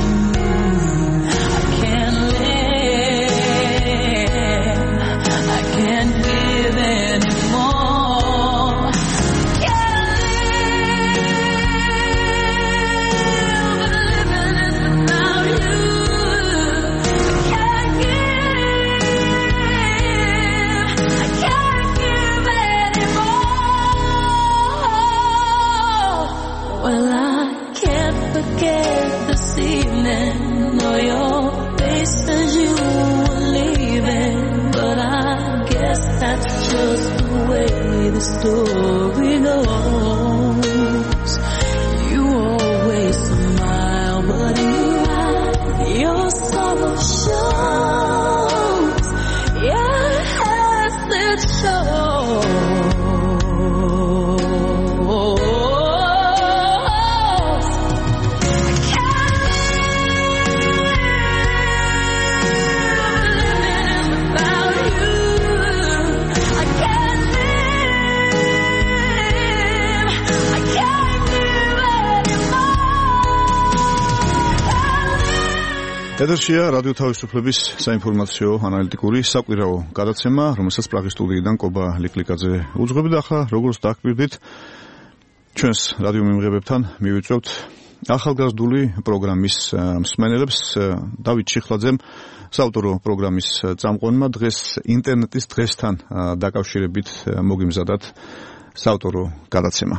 The story goes. You always smile, but in your eyes your sorrow shows. Yes, ეთერშია რადიო თავისუფლების საინფორმაციო ანალიტიკური საკვირაო გადაცემა, რომელსაც პრაღის სტუდიიდან კობა ლიკლიკაძე უძღვები და ახლა როგორც დაგვირდით ჩვენს რადიო მიმღებებთან მივიწვევთ ახალგაზრდული პროგრამის მსმენელებს. დავით ჩიხლაძემ საავტორო პროგრამის წამყვანმა დღეს ინტერნეტის დღესთან დაკავშირებით მოგიმზადათ საავტორო გადაცემა.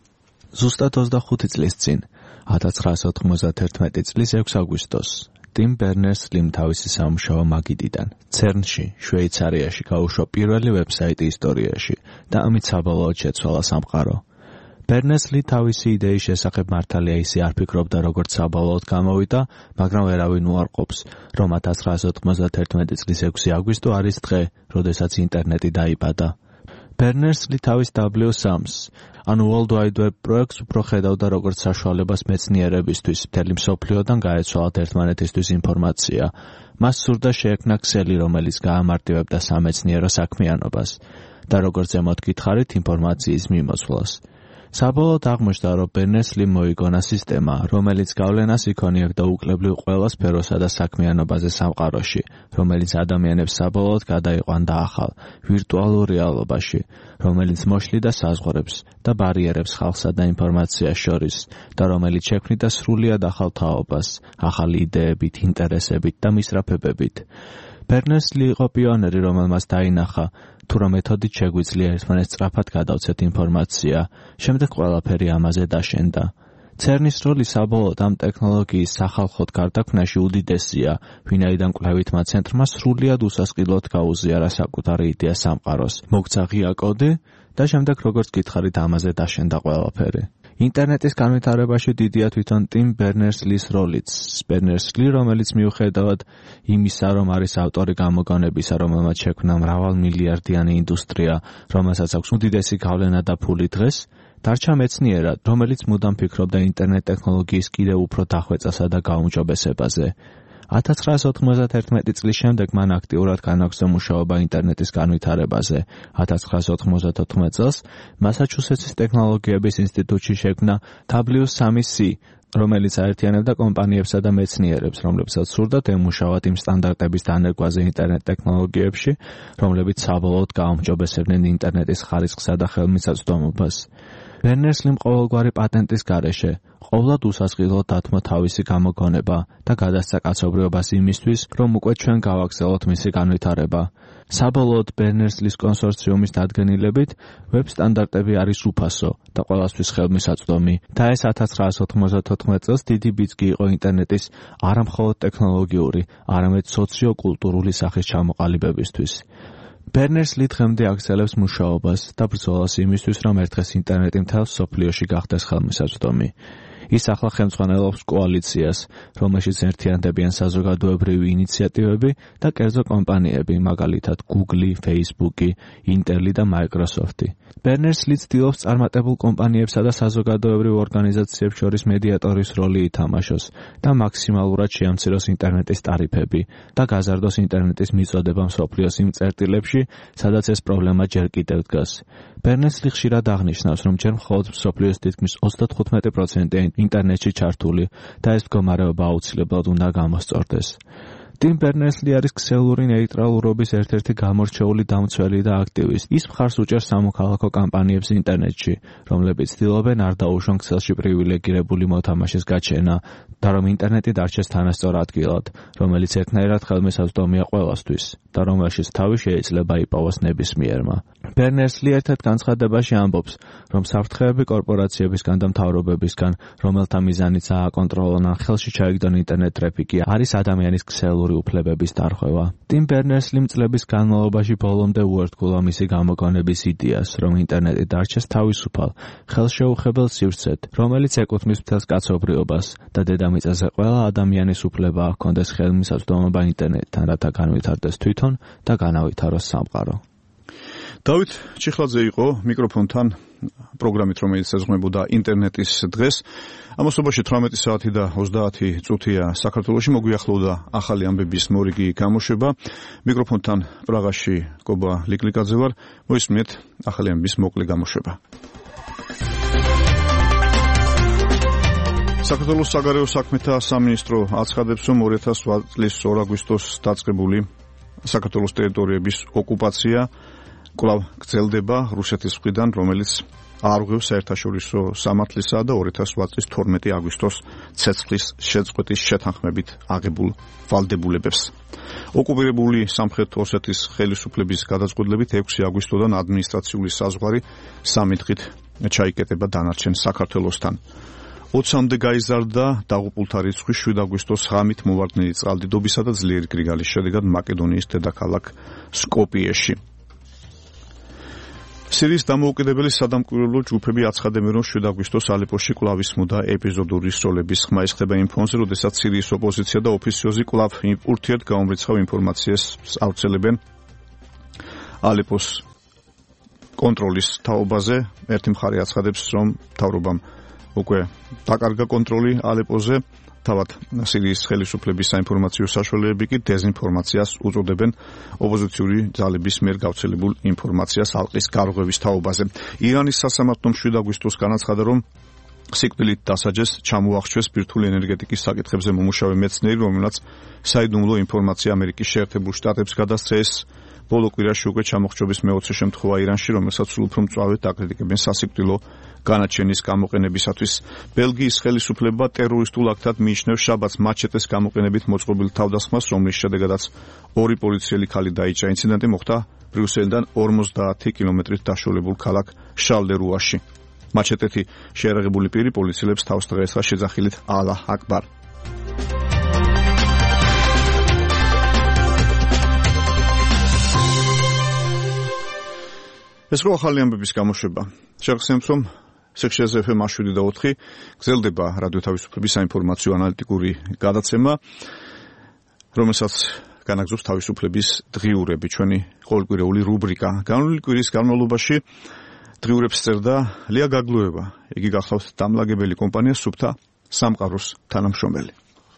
ზუსტად ოცდახუთი წლის წინ ათას ცხრაასი ოთხმოცდაათერთმეტი წლის ექვსი აგვისტოს ტიმ ბერნერს-ლიმ თავისი სამუშაო მაგიდიდან ცერნში, შვეიცარიაში გაუშვა პირველი ვებსაიტი ისტორიაში და ამით საბოლოოდ შეცვალა სამყარო. ბერნერს-ლი თავისი იდეის შესახებ მართალია ისე არ ფიქრობდა, როგორც საბოლოოდ გამოვიდა, მაგრამ ვერავინ უარყოფს, რომ ათას ცხრაასი ოთხმოცდაათერთმეტი წლის ექვსი აგვისტო არის დღე, როდესაც ინტერნეტი დაიბადა. ბერნერს-ლი თავის დაბლიუ სამს, ანუ World Wide Web პროექტს უფრო ხედავდა როგორც საშუალებას მეცნიერებისთვის, მთელი მსოფლიოდან გაეცვალათ ერთმანეთისთვის ინფორმაცია. მას სურდა შეექმნა ქსელი, რომელიც გაამარტივებდა სამეცნიერო საქმიანობას და როგორც ზემოთ გითხარით, ინფორმაციის მიმოცვლას. საბოლოოდ აღმოჩნდა, რომ ბერნერს-ლიმ მოიგონა სისტემა, რომელიც გავლენას იქონიებდა უკლებრივ ყველა სფეროსა და საქმიანობაზე სამყაროში, რომელიც ადამიანებს საბოლოოდ გადაიყვანდა ახალ, ვირტუალურ რეალობაში, რომელიც მოშლიდა საზღვრებს და ბარიერებს ხალხსა და ინფორმაციას შორის და რომელიც შექმნიდა სრულიად ახალ თაობას, ახალი იდეებით, ინტერესებით და მისწრაფებებით. ბერნერს-ლი იყო პიონერი, რომელმაც დაინახა, თუ რა მეთოდით შეგვიძლია ერთმანეთს სწრაფად გადავცეთ ინფორმაცია, შემდეგ ყველაფერი ამაზე დაშენდა. ცერნის როლი საბოლოოდ ამ ტექნოლოგიის სახალხოდ გარდაქმნაში უდიდესია, ვინაიდან კვლევითმა ცენტრმა სრულიად უსასყიდლოდ გაუზიარა საკუთარი იდეა სამყაროს, მოგცა ღია კოდი და შემდეგ როგორც გითხარით ამაზე დაშენდა ყველაფერი. ინტერნეტის განვითარებაში დიდია თვითონ ტიმ ბერნერს-ლის როლიც. ბერნერს-ლი, რომელიც მიუხედავად იმისა, რომ არის ავტორი გამოგონებისა, რომელმაც შექმნა მრავალმილიარდიანი ინდუსტრია, რომელსაც აქვს უდიდესი გავლენა და ფული დღეს, დარჩა მეცნიერად, რომელიც მუდამ ფიქრობდა ინტერნეტ ტექნოლოგიის კიდევ უფრო დახვეწასა და გაუმჯობესებაზე. ათას ცხრაასი ოთხმოცდაათერთმეტი წლის შემდეგ მან აქტიურად განაგრძო მუშაობა ინტერნეტის განვითარებაზე. ათას ცხრაასი ოთხმოცდათოთხმეტ წელს მასაჩუსეტსის ტექნოლოგიების ინსტიტუტში შექმნა დაბლიუ სამი სი, რომელიც აერთიანებდა კომპანიებსა და მეცნიერებს, რომლებსაც სურდათ ემუშავათ იმ სტანდარტების დანერგვაზე ინტერნეტ ტექნოლოგიებში, რომლებიც საბოლოოდ გაუმჯობესებდნენ ინტერნეტის ხარისხსა და ხელმისაწვდომობას. ბერნერს-ლიმ ყოველგვარი პატენტის გარეშე ყოვლად უსასყიდლოდ დათმო თავისი გამოგონება და გადასცა კაცობრიობას იმისთვის, რომ უკვე ჩვენ გავაგრძელოთ მისი განვითარება. საბოლოოდ ბერნერს-ლის კონსორციუმის დადგენილებით, ვებ სტანდარტები არის უფასო და ყველასთვის ხელმისაწვდომი და ეს ათას ცხრაასი ოთხმოცდათოთხმეტ წელს დიდი ბიძგი იყო ინტერნეტის არა მხოლოდ ტექნოლოგიური, არამედ სოციო-კულტურული სახის ჩამოყალიბებისთვის. ბერნერს-ლი დღემდე აგრძელებს მუშაობას და ბრძოლას იმისთვის, რომ ერთხელ ინტერნეტი მთელ მსოფლიოში გახდეს ხელმისაწვდომი. ის ახლა ხელმძღვანელობს კოალიციას, რომელშიც ერთიანდებიან საზოგადოებრივი ინიციატივები და კერძო კომპანიები, მაგალითად Google, Facebook, Intel და Microsoft. ბერნერს-ლი ცდილობს წარმატებულ კომპანიებსა და საზოგადოებრივ ორგანიზაციებს შორის მედიატორის როლი ითამაშოს და მაქსიმალურად შეამციროს ინტერნეტის ტარიფები და გაზარდოს ინტერნეტის მიწოდება მსოფლიოს იმ წერტილებში, სადაც ეს პრობლემა ჯერ კიდევ დგას. ბერნერს-ლი ხშირად აღნიშნავს, რომ ჯერ მხოლოდ მსოფლიოს თითქმის ოცდათხუთმეტი პროცენტი ინტერნეტში ჩართული და ეს მდგომარეობა აუცილებლად უნდა გამოსწორდეს. ტიმ ბერნერს-ლი არის ქსელური ნეიტრალურობის ერთ-ერთი გამორჩეული დამცველი და აქტივისტი. ის მხარს უჭერს სამოქალაქო კამპანიებს ინტერნეტში, რომლებიც ცდილობენ არ დაუშვან ქსელში პრივილეგირებული მოთამაშის გაჩენა და რომ ინტერნეტი დარჩეს თანასწორ ადგილად, რომელიც ერთნაირად ხელმისაწვდომია ყველასთვის და რომელშიც თავი შეიძლება იპოვოს ნებისმიერმა. ბერნერს-ლი ერთ-ერთ განცხადებაში ამბობს, რომ საფრთხეები კორპორაციებისგან და მთავრობებისგან, რომელთა მიზანიც ააკონტროლონ ან ხელში ჩაიგდონ ინტერნეტ ტრაფიკი, არის ადამიანის ქსელური უფლებების დარღვევა. ტიმ ბერნერს-ლიმ წლების განმავლობაში ბოლომდე უერთგულა მისი გამოგონების იდეას, რომ ინტერნეტი დარჩეს თავისუფალ, ხელშეუხებელ სივრცედ, რომელიც ეკუთვნის მთელს კაცობრიობას და დედამიწაზე ყველა ადამიანის უფლება ჰქონდეს ხელმისაწვდომობა ინტერნეტთან, რათა განვითარდეს თვითონ და განავითაროს სამყარო. დავით ჩიხლაძე იყო მიკროფონთან პროგრამით, რომელიც ეძღვნებოდა ინტერნეტის დღეს. ამასობაში თვრამეტი საათი და ოცდაათი წუთია საქართველოში მოგვიახლოვდა ახალი ამბების მორიგი გამოშვება. მიკროფონთან პრაღაში კობა ლიკლიკაძე ვარ. მოისმენთ ახალი ამბების მოკლე გამოშვება. საქართველოს საგარეო საქმეთა სამინისტრო აცხადებს, რომ ორი ათას ოთხ წლის ორ აგვისტოს დაწყებული საქართველოს ტერიტორიების ოკუპაცია კვლავ გრძელდება რუსეთის მხრიდან, რომელიც არღვევს საერთაშორისო სამართლისა და ორი ათას ოთხ წლის თორმეტი აგვისტოს ცეცხლის შეწყვეტის შეთანხმებით აღებულ ვალდებულებებს. ოკუპირებული სამხრეთ ოსეთის ხელისუფლების გადაწყვეტილებით ექვსი აგვისტოდან ადმინისტრაციული საზღვარი სამი დღით ჩაიკეტება დანარჩენ საქართველოსთან. ოცამდე გაიზარდა დაღუპულთა რიცხვი შვიდ აგვისტოს ღამით მოვარდნილი წყალდიდობისა და ძლიერი გრიგალის შედეგად მაკედონიის დედაქალაქ სკოპიეში. სირიის დამოუკიდებელი სადამკვირვებლო ჯგუფები აცხადებენ, რომ შვიდ აგვისტოს ალეპოში კვლავ ისმოდა ეპიზოდური სროლების ხმა. ეს ხდება იმ ფონზე, როდესაც სირიის ოპოზიცია და ოფიციოზი კვლავ ურთიერთგაუმრიცხავ ინფორმაციას ავრცელებენ ალეპოს კონტროლის თაობაზე. ერთი მხარე აცხადებს, რომ მთავრობამ უკვე დაკარგა კონტროლი ალეპოზე, თავად სირიის ხელისუფლების საინფორმაციო საშუალებები კი დეზინფორმაციას უწოდებენ ოპოზიციური ძალების მიერ გავრცელებულ ინფორმაციას ალყის გარღვევის თაობაზე. ირანის სასამართლომ შვიდ აგვისტოს განაცხადა, რომ სიკვდილით დასაჯეს ჩამოახშვეს ბირთვული ენერგეტიკის საკითხებზე მომუშავე მეცნიერი, რომელმაც საიდუმლო ინფორმაცია ამერიკის შეერთებულ შტატებს გადასცეს. ბოლო კვირაში უკვე ჩამოხრჩობის მეოცე შემთხვევა ირანში, რომელსაც სულ უფრო მწვავედ აკრიტიკებენ სასიკვდილო განაჩენის გამოყენებისათვის. ბელგიის ხელისუფლება ტერორისტულ აქტად მიიჩნევს შაბათს მაჩეტეს გამოყენებით მოწყობილ თავდასხმას, რომლის შედეგადაც ორი პოლიციელი ქალი დაიჭრა. ინციდენტი მოხდა ბრიუსელიდან ორმოცდაათი კილომეტრით დაშორებულ ქალაქ შარლერუაში. მაჩეტეთი შეერაღებული პირი პოლიციელებს თავს დღეესა შეძახილით ალაჰ აკბარ. ეს რო ახალი ამბების გამოშვება. შეგახსენებთ, რომ სექციაზე ეფ ემ შვიდი და ოთხი გრძელდება რადიო თავისუფლების საინფორმაციო ანალიტიკური გადაცემა, რომელსაც განაგზობს თავისუფლების დღიურები, ჩვენი ყოველკვირეული რუბრიკა. განვლილი კვირის განმავლობაში დღიურებს წერდა ლია გაგლუევა. იგი გახლავთ დამლაგებელი კომპანია სუფთა სამყაროს თანამშრომელი.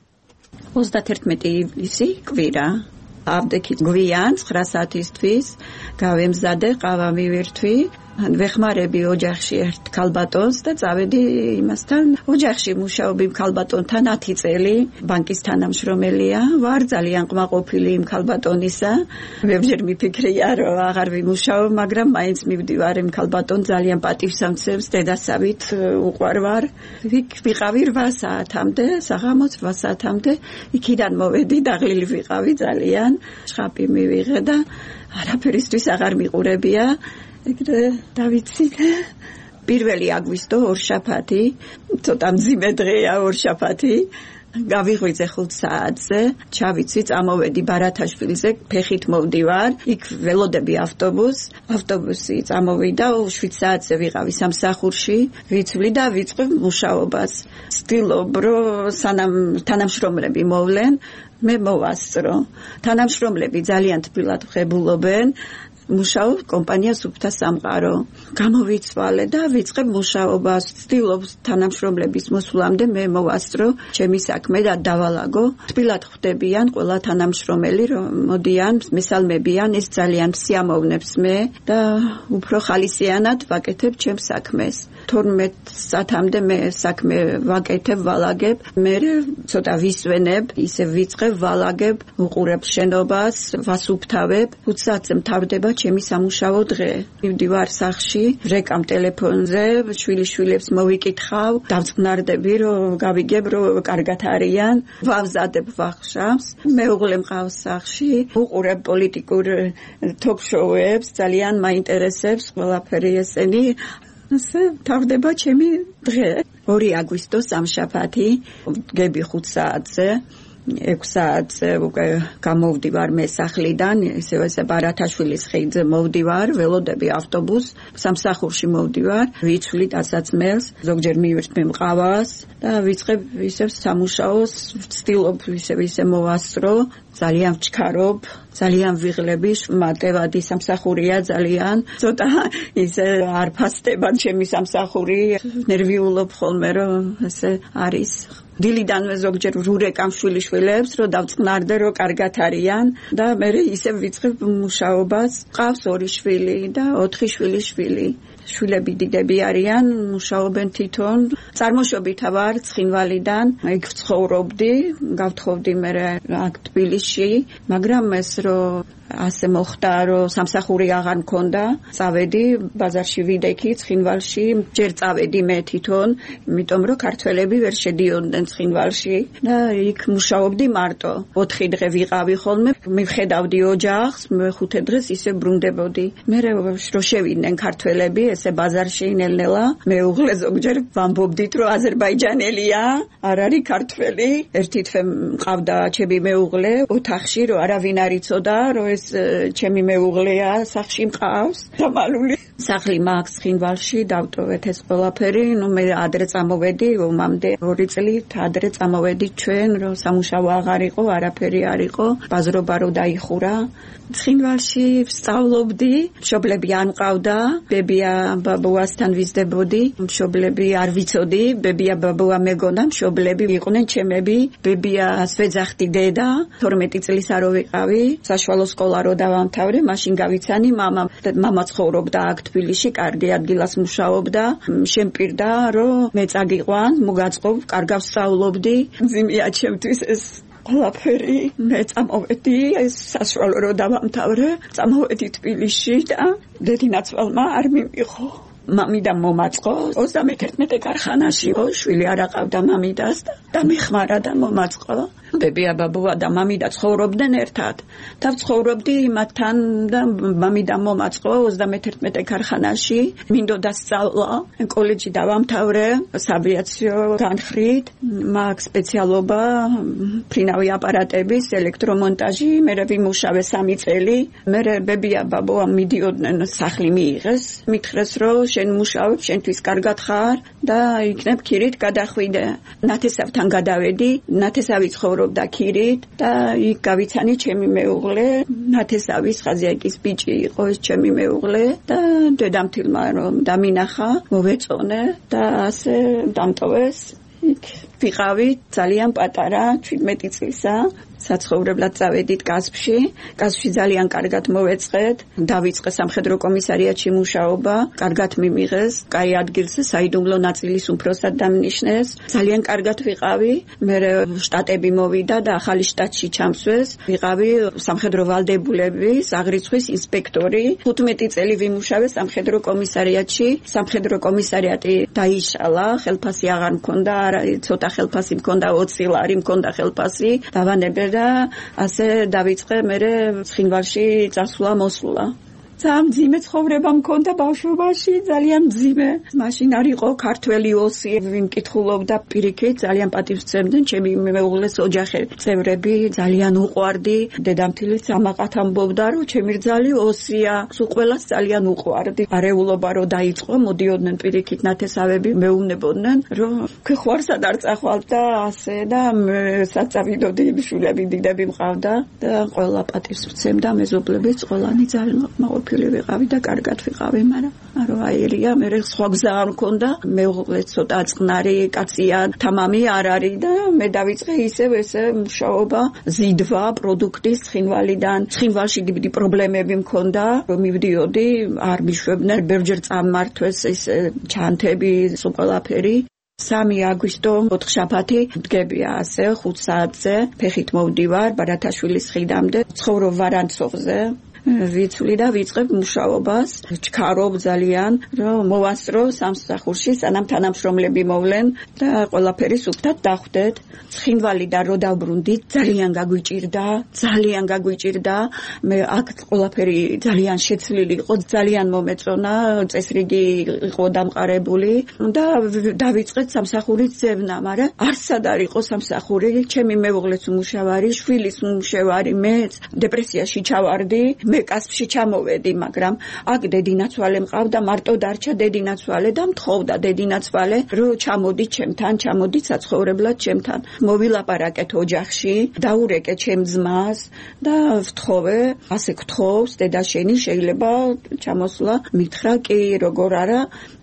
ოცდაათერთმეტი ივლისი კვირა. აბდექი გვიან ცხრა საათისთვის გავემზადე, ყავა მივირთვი, ვეხმარები ოჯახში ერთ ქალბატონს და წავედი იმასთან ოჯახში მუშაობი ქალბატონთან ათი წელი, ბანკის თანამშრომელია, ვარ ძალიან ყმაყოფილი იმ ქალბატონისა. ვებჯერ მიფიქრია, რომ აღარ ვიმუშაო, მაგრამ მაინც მივდივარ იმ ქალბატონ ძალიან პატივს ამცემს, დედასავით უყვარვარ. ვიყავი რვა საათამდე, საღამოს რვა საათამდე, იქიდან მოვედი, დაღლილი ვიყავი ძალიან, შხაპი მივიღე და არაფერისთვის აღარ მიყურებია. ეგრე დავიცი პირველი აგვისტო ორშაბათი, ცოტა მძიმე დღეა ორშაბათი. გავიღვიძე ხუთ საათზე, ჩავიცი, წამოვედი ბარათაშვილზე, ფეხით მოვდივარ, იქ ველოდები ავტობუს, ავტობუსი წამოვიდა, შვიდ საათზე ვიყავი სამსახურში, ვიცვლი და ვიწყებ მუშაობას. ვცდილობ, რომ სანამ თანამშრომლები მოვლენ, მე მოვასწრო. თანამშრომლები ძალიან თბილად ვღებულობენ. მუშაობ კომპანია სუფთა სამყარო. გამოვიცვალე და ვიწყებ მუშაობას. ვცდილობ თანამშრომლების მოსვლამდე მე მოვასწრო ჩემი საქმე და დავალაგო. თბილად ხვდებიან ყველა თანამშრომელი, რომ მოდიან, მესალმებიან, ეს ძალიან სიამოვნებს მე და უფრო ხალისიანად ვაკეთებ ჩემს საქმეს. თორმეტ საათამდე მე საქმე ვაკეთებ, ვალაგებ, მე ცოტა ვისვენებ, ისე ვიწყებ, ვალაგებ, უყურებ შენობას, ვასუფთავებ. ხუთ საათზე მთავრდება ჩემი სამუშაო დღე. მივდივარ სახლში, რეკამ ტელეფონზე, შვილიშვილებს მოვიკითხავ, დავწყნარდები, რომ გავიგებ, რომ კარგად არიან, ვავზადებ ვახშამს, მეუღლე მყავს სახლში, უყურებ პოლიტიკურ თოქ-შოუებს, ძალიან მაინტერესებს ყველაფერი ესენი. ასე თავდება ჩემი დღე. ორი აგვისტო სამშაბათი, გები ხუთ საათზე. ექვს საათზე უკვე გამოვდივარ მე სახლიდან, ისევ ესე ბარათაშვილის ხიდზე მოვდივარ, ველოდები ავტობუსს, სამსახურში მოვდივარ, ვიცვლი დასაცმელს, ზოგჯერ მივირთმე მყავას და ვიწყებ ისევ სამუშაოს, ვცდილობ ისევ ისე მოვასწრო, ძალიან ვჩქარობ, ძალიან ვიღლები, მარტივადი სამსახურია ძალიან, ცოტა ისე არ ფასდება ჩემი სამსახური, ნერვიულობ ხოლმე, რომ ესე არის. დილიდანვე ზოგჯერ ვურეკამ შვილიშვილებს, რომ დავწყნარდე, რომ კარგად არიან და მე ისე ვიწყებ მუშაობას. ყავს ორი შვილი და ოთხი შვილიშვილი. შვილები დიდები არიან, მუშაობენ თვითონ. წარმოშობით ვარ ცხინვალიდან, იქ ცხოვრობდი, გავთხოვდი მე აქ თბილისში, მაგრამ ეს რომ ასე მოხდა, რომ სამსახური აღარ მქონდა, წავედი ბაზარში ვიდექი ცხინვალში, ჯერ წავედი მე თვითონ, იმიტომ რომ ქართველები ვერ შედიოდნენ ცხინვალში და იქ მუშაობდი მარტო. ოთხი დღე ვიყავი ხოლმე, მივხედავდი ოჯახს, მეხუთე დღეს ისე ბრუნდებოდი. მე რო შევიდნენ ქართველები ესე ბაზარში ნელ-ნელა, მეუღლე ზოგჯერ ვამბობდით, რომ აზერბაიჯანელია, არ არის ქართველი. ერთი თვე მყავდა ჩემი მეუღლე ოთახში, რომ არავინ არ იცოდა, რომ ეს ჩემი მეუღლეა, სახში მყავს. დამალული სახლი მაქვს ცხინვალში, დავტოვეთ ეს ყველაფერი. ნუ მე ადრე წამოვედი, ომამდე ორი წლით ადრე წამოვედი ჩვენ, რომ სამუშაო აღარ იყო, არაფერი არ იყო, ბაზრობა რო დაიხურა. ცხინვალში ვსწავლობდი, მშობლები არ მყავდა, ბებია ბაბუასთან ვიზდებოდი, მშობლები არ ვიცოდი, ბებია ბაბუა მეგონა, მშობლები იყვნენ ჩემები, ბებიას ვეძახდი დედა, თორმეტი წლის არ ვიყავი, საშუალო სკოლა რო დავამთავრე, მაშინ გავიცანი მამა, მამა ცხოვრობდა აქ თბილისში, კარგი ადგილას მუშაობდა, შემპირდა, რომ მე წაგიყვან, მოგაწყობ, კარგად ვსწავლობდი, ძიმია ჩემთვის ეს ყველაფერი. მე წამოვედი, ეს საშუალო რო დავამთავრე, წამოვედი თბილისში და დედინაცვალმა არ მიმიღო. მამიდამ მომაწყო, ოცდამეთერთმეტე ქარხანაში, შვილი არ აყავდა მამიდას და დამეხმარა და მომაწყო. ბებია ბაბუა და მამიდა ცხოვრობდნენ ერთად. და ვცხოვრობდი მათთან და მამიდამ მომაწყო ოცდამეთერთმეტე ქარხანაში. მინდოდა სწავლა, კოლეჯი დავამთავრე, საავიაციო განხრით, მაქვს სპეციალობა ფრინავი აპარატების ელექტრომონტაჟი, მე ვიმუშავე სამი წელი. მე ბებია ბაბუა მიდიოდნენ სახლი მიიღეს, მითხრეს რომ შენ მუშაობ, შენთვის კარგად ხარ და იქნებ ქირით გადახვიდე. ნათესავთან გადავედი, ნათესავი ცხოვრობდა ქირით და იქ გავიცანი ჩემი მეუღლე, ნათესავის ხაზიაკის ბიჭი იყო ეს ჩემი მეუღლე და დედამთილმა რომ დამინახა, მოვეწონე და ასე დამტოვეს. იქ ვიყავი ძალიან პატარა, ჩვიდმეტი წლისა. საცხოვრებლად წავედით კასპში. კასპში ძალიან კარგად მოვეწყეთ. დავიწყე სამხედრო კომისარიატში მუშაობა, კარგად მიმიღეს, კაი ადგილზე საიდუმლო ნაწილის უფროსად დამნიშნეს. ძალიან კარგად ვიყავი. მე შტატები მოვიდა და ახალი შტატში ჩამსვეს. ვიყავი სამხედრო ვალდებულების აღრიცხვის ინსპექტორი. ხუთმეტი წელი ვიმუშავე სამხედრო კომისარიატში. სამხედრო კომისარიატი დაიშალა, ხელფასი აღარ მქონდა, ცოტა ხელფასი მქონდა, ოცი ლარი მქონდა ხელფასი. დავანებე და ასე დავიწყე მე ცხინვალში წასვლა მოსვლა. ძალიან მძიმე ცხოვრება მქონდა ბავშვობაში, ძალიან მძიმე. მაშინ არ იყო ქართველი ოსი, ვიმკითხულობდა პირიქით, ძალიან პატივსცემდნენ ჩემი მეუღლეს ოჯახი წევრები, ძალიან უყვარდი. დედამთილიც ამაყად ამბობდა, რომ ჩემი რძალი ოსია, სულ ყველას ძალიან უყვარდი. არეულობა რო დაიწყო, მოდიოდნენ პირიქით ნათესავები, მეუბნებოდნენ, რომ ხوارსად არ წახვალთ და ასე და საწავიდოდი, შვილები დიდები მყავდა და ყველა პატივსცემდა, მეზობლებიც ყველანი ძალიან მაყოფილი ვიყავი და კარგად ვიყავი, მაგრამ არო აირია, მე სხვა გზა არ მქონდა, მეუღლე ცოტა წყნარი კაცია, თამამი არ არის და მე დავიწყე ისევ ესე მუშაობა, ზიდვა პროდუქტის ცხინვალიდან. ცხინვალში დიდი პრობლემები მქონდა, რომ მივდიოდი, არ მიშვებდნენ, ბევრჯერ წამართვეს ეს ჩანთები, სულ ყველაფერი. სამი აგვისტო ოთხშაბათი დგები ასე ხუთ საათზე, ფეხით მოვდივარ ბარათაშვილის ხიდამდე, ცხოვრობ ვარანცოვზე. ვიცვლი და ვიწყებ მუშაობას, ჩქარობ ძალიან, რომ მოვასწრო სამსახურში, სანამ თანამშრომლები მოვლენ და ყველაფერი სუფთად დახვდეთ. ცხინვალიდან რო დავბრუნდით, ძალიან გაგვიჭირდა, ძალიან გაგვიჭირდა. მე აქ ყველაფერი ძალიან შეცვლილი იყო, ძალიან მომეწონა, წესრიგი იყო დამყარებული და დავიწყეთ სამსახურის ძევნა, მაგრამ არსად არ იყო სამსახური, ჩემი მეუღლეც მუშავარი, შვილის მუშავარი, მეც დეპრესიაში ჩავარდი. მე კასპში ჩამოვედი, მაგრამ აქ დედინაცვალე მყავდა, მარტო დარჩა დედინაცვალე და მთხოვდა დედინაცვალე, რომ ჩამოდი ჩემთან, ჩამოდი საცხოვრებლად ჩემთან. მოვილაპარაკეთ ოჯახში, დაურეკე ჩემ ძმას და ვთხოვე, ასე გთხოვს, დედა შენი შეიძლება ჩამოსვლა, მითხრა, კი, როგორ არა,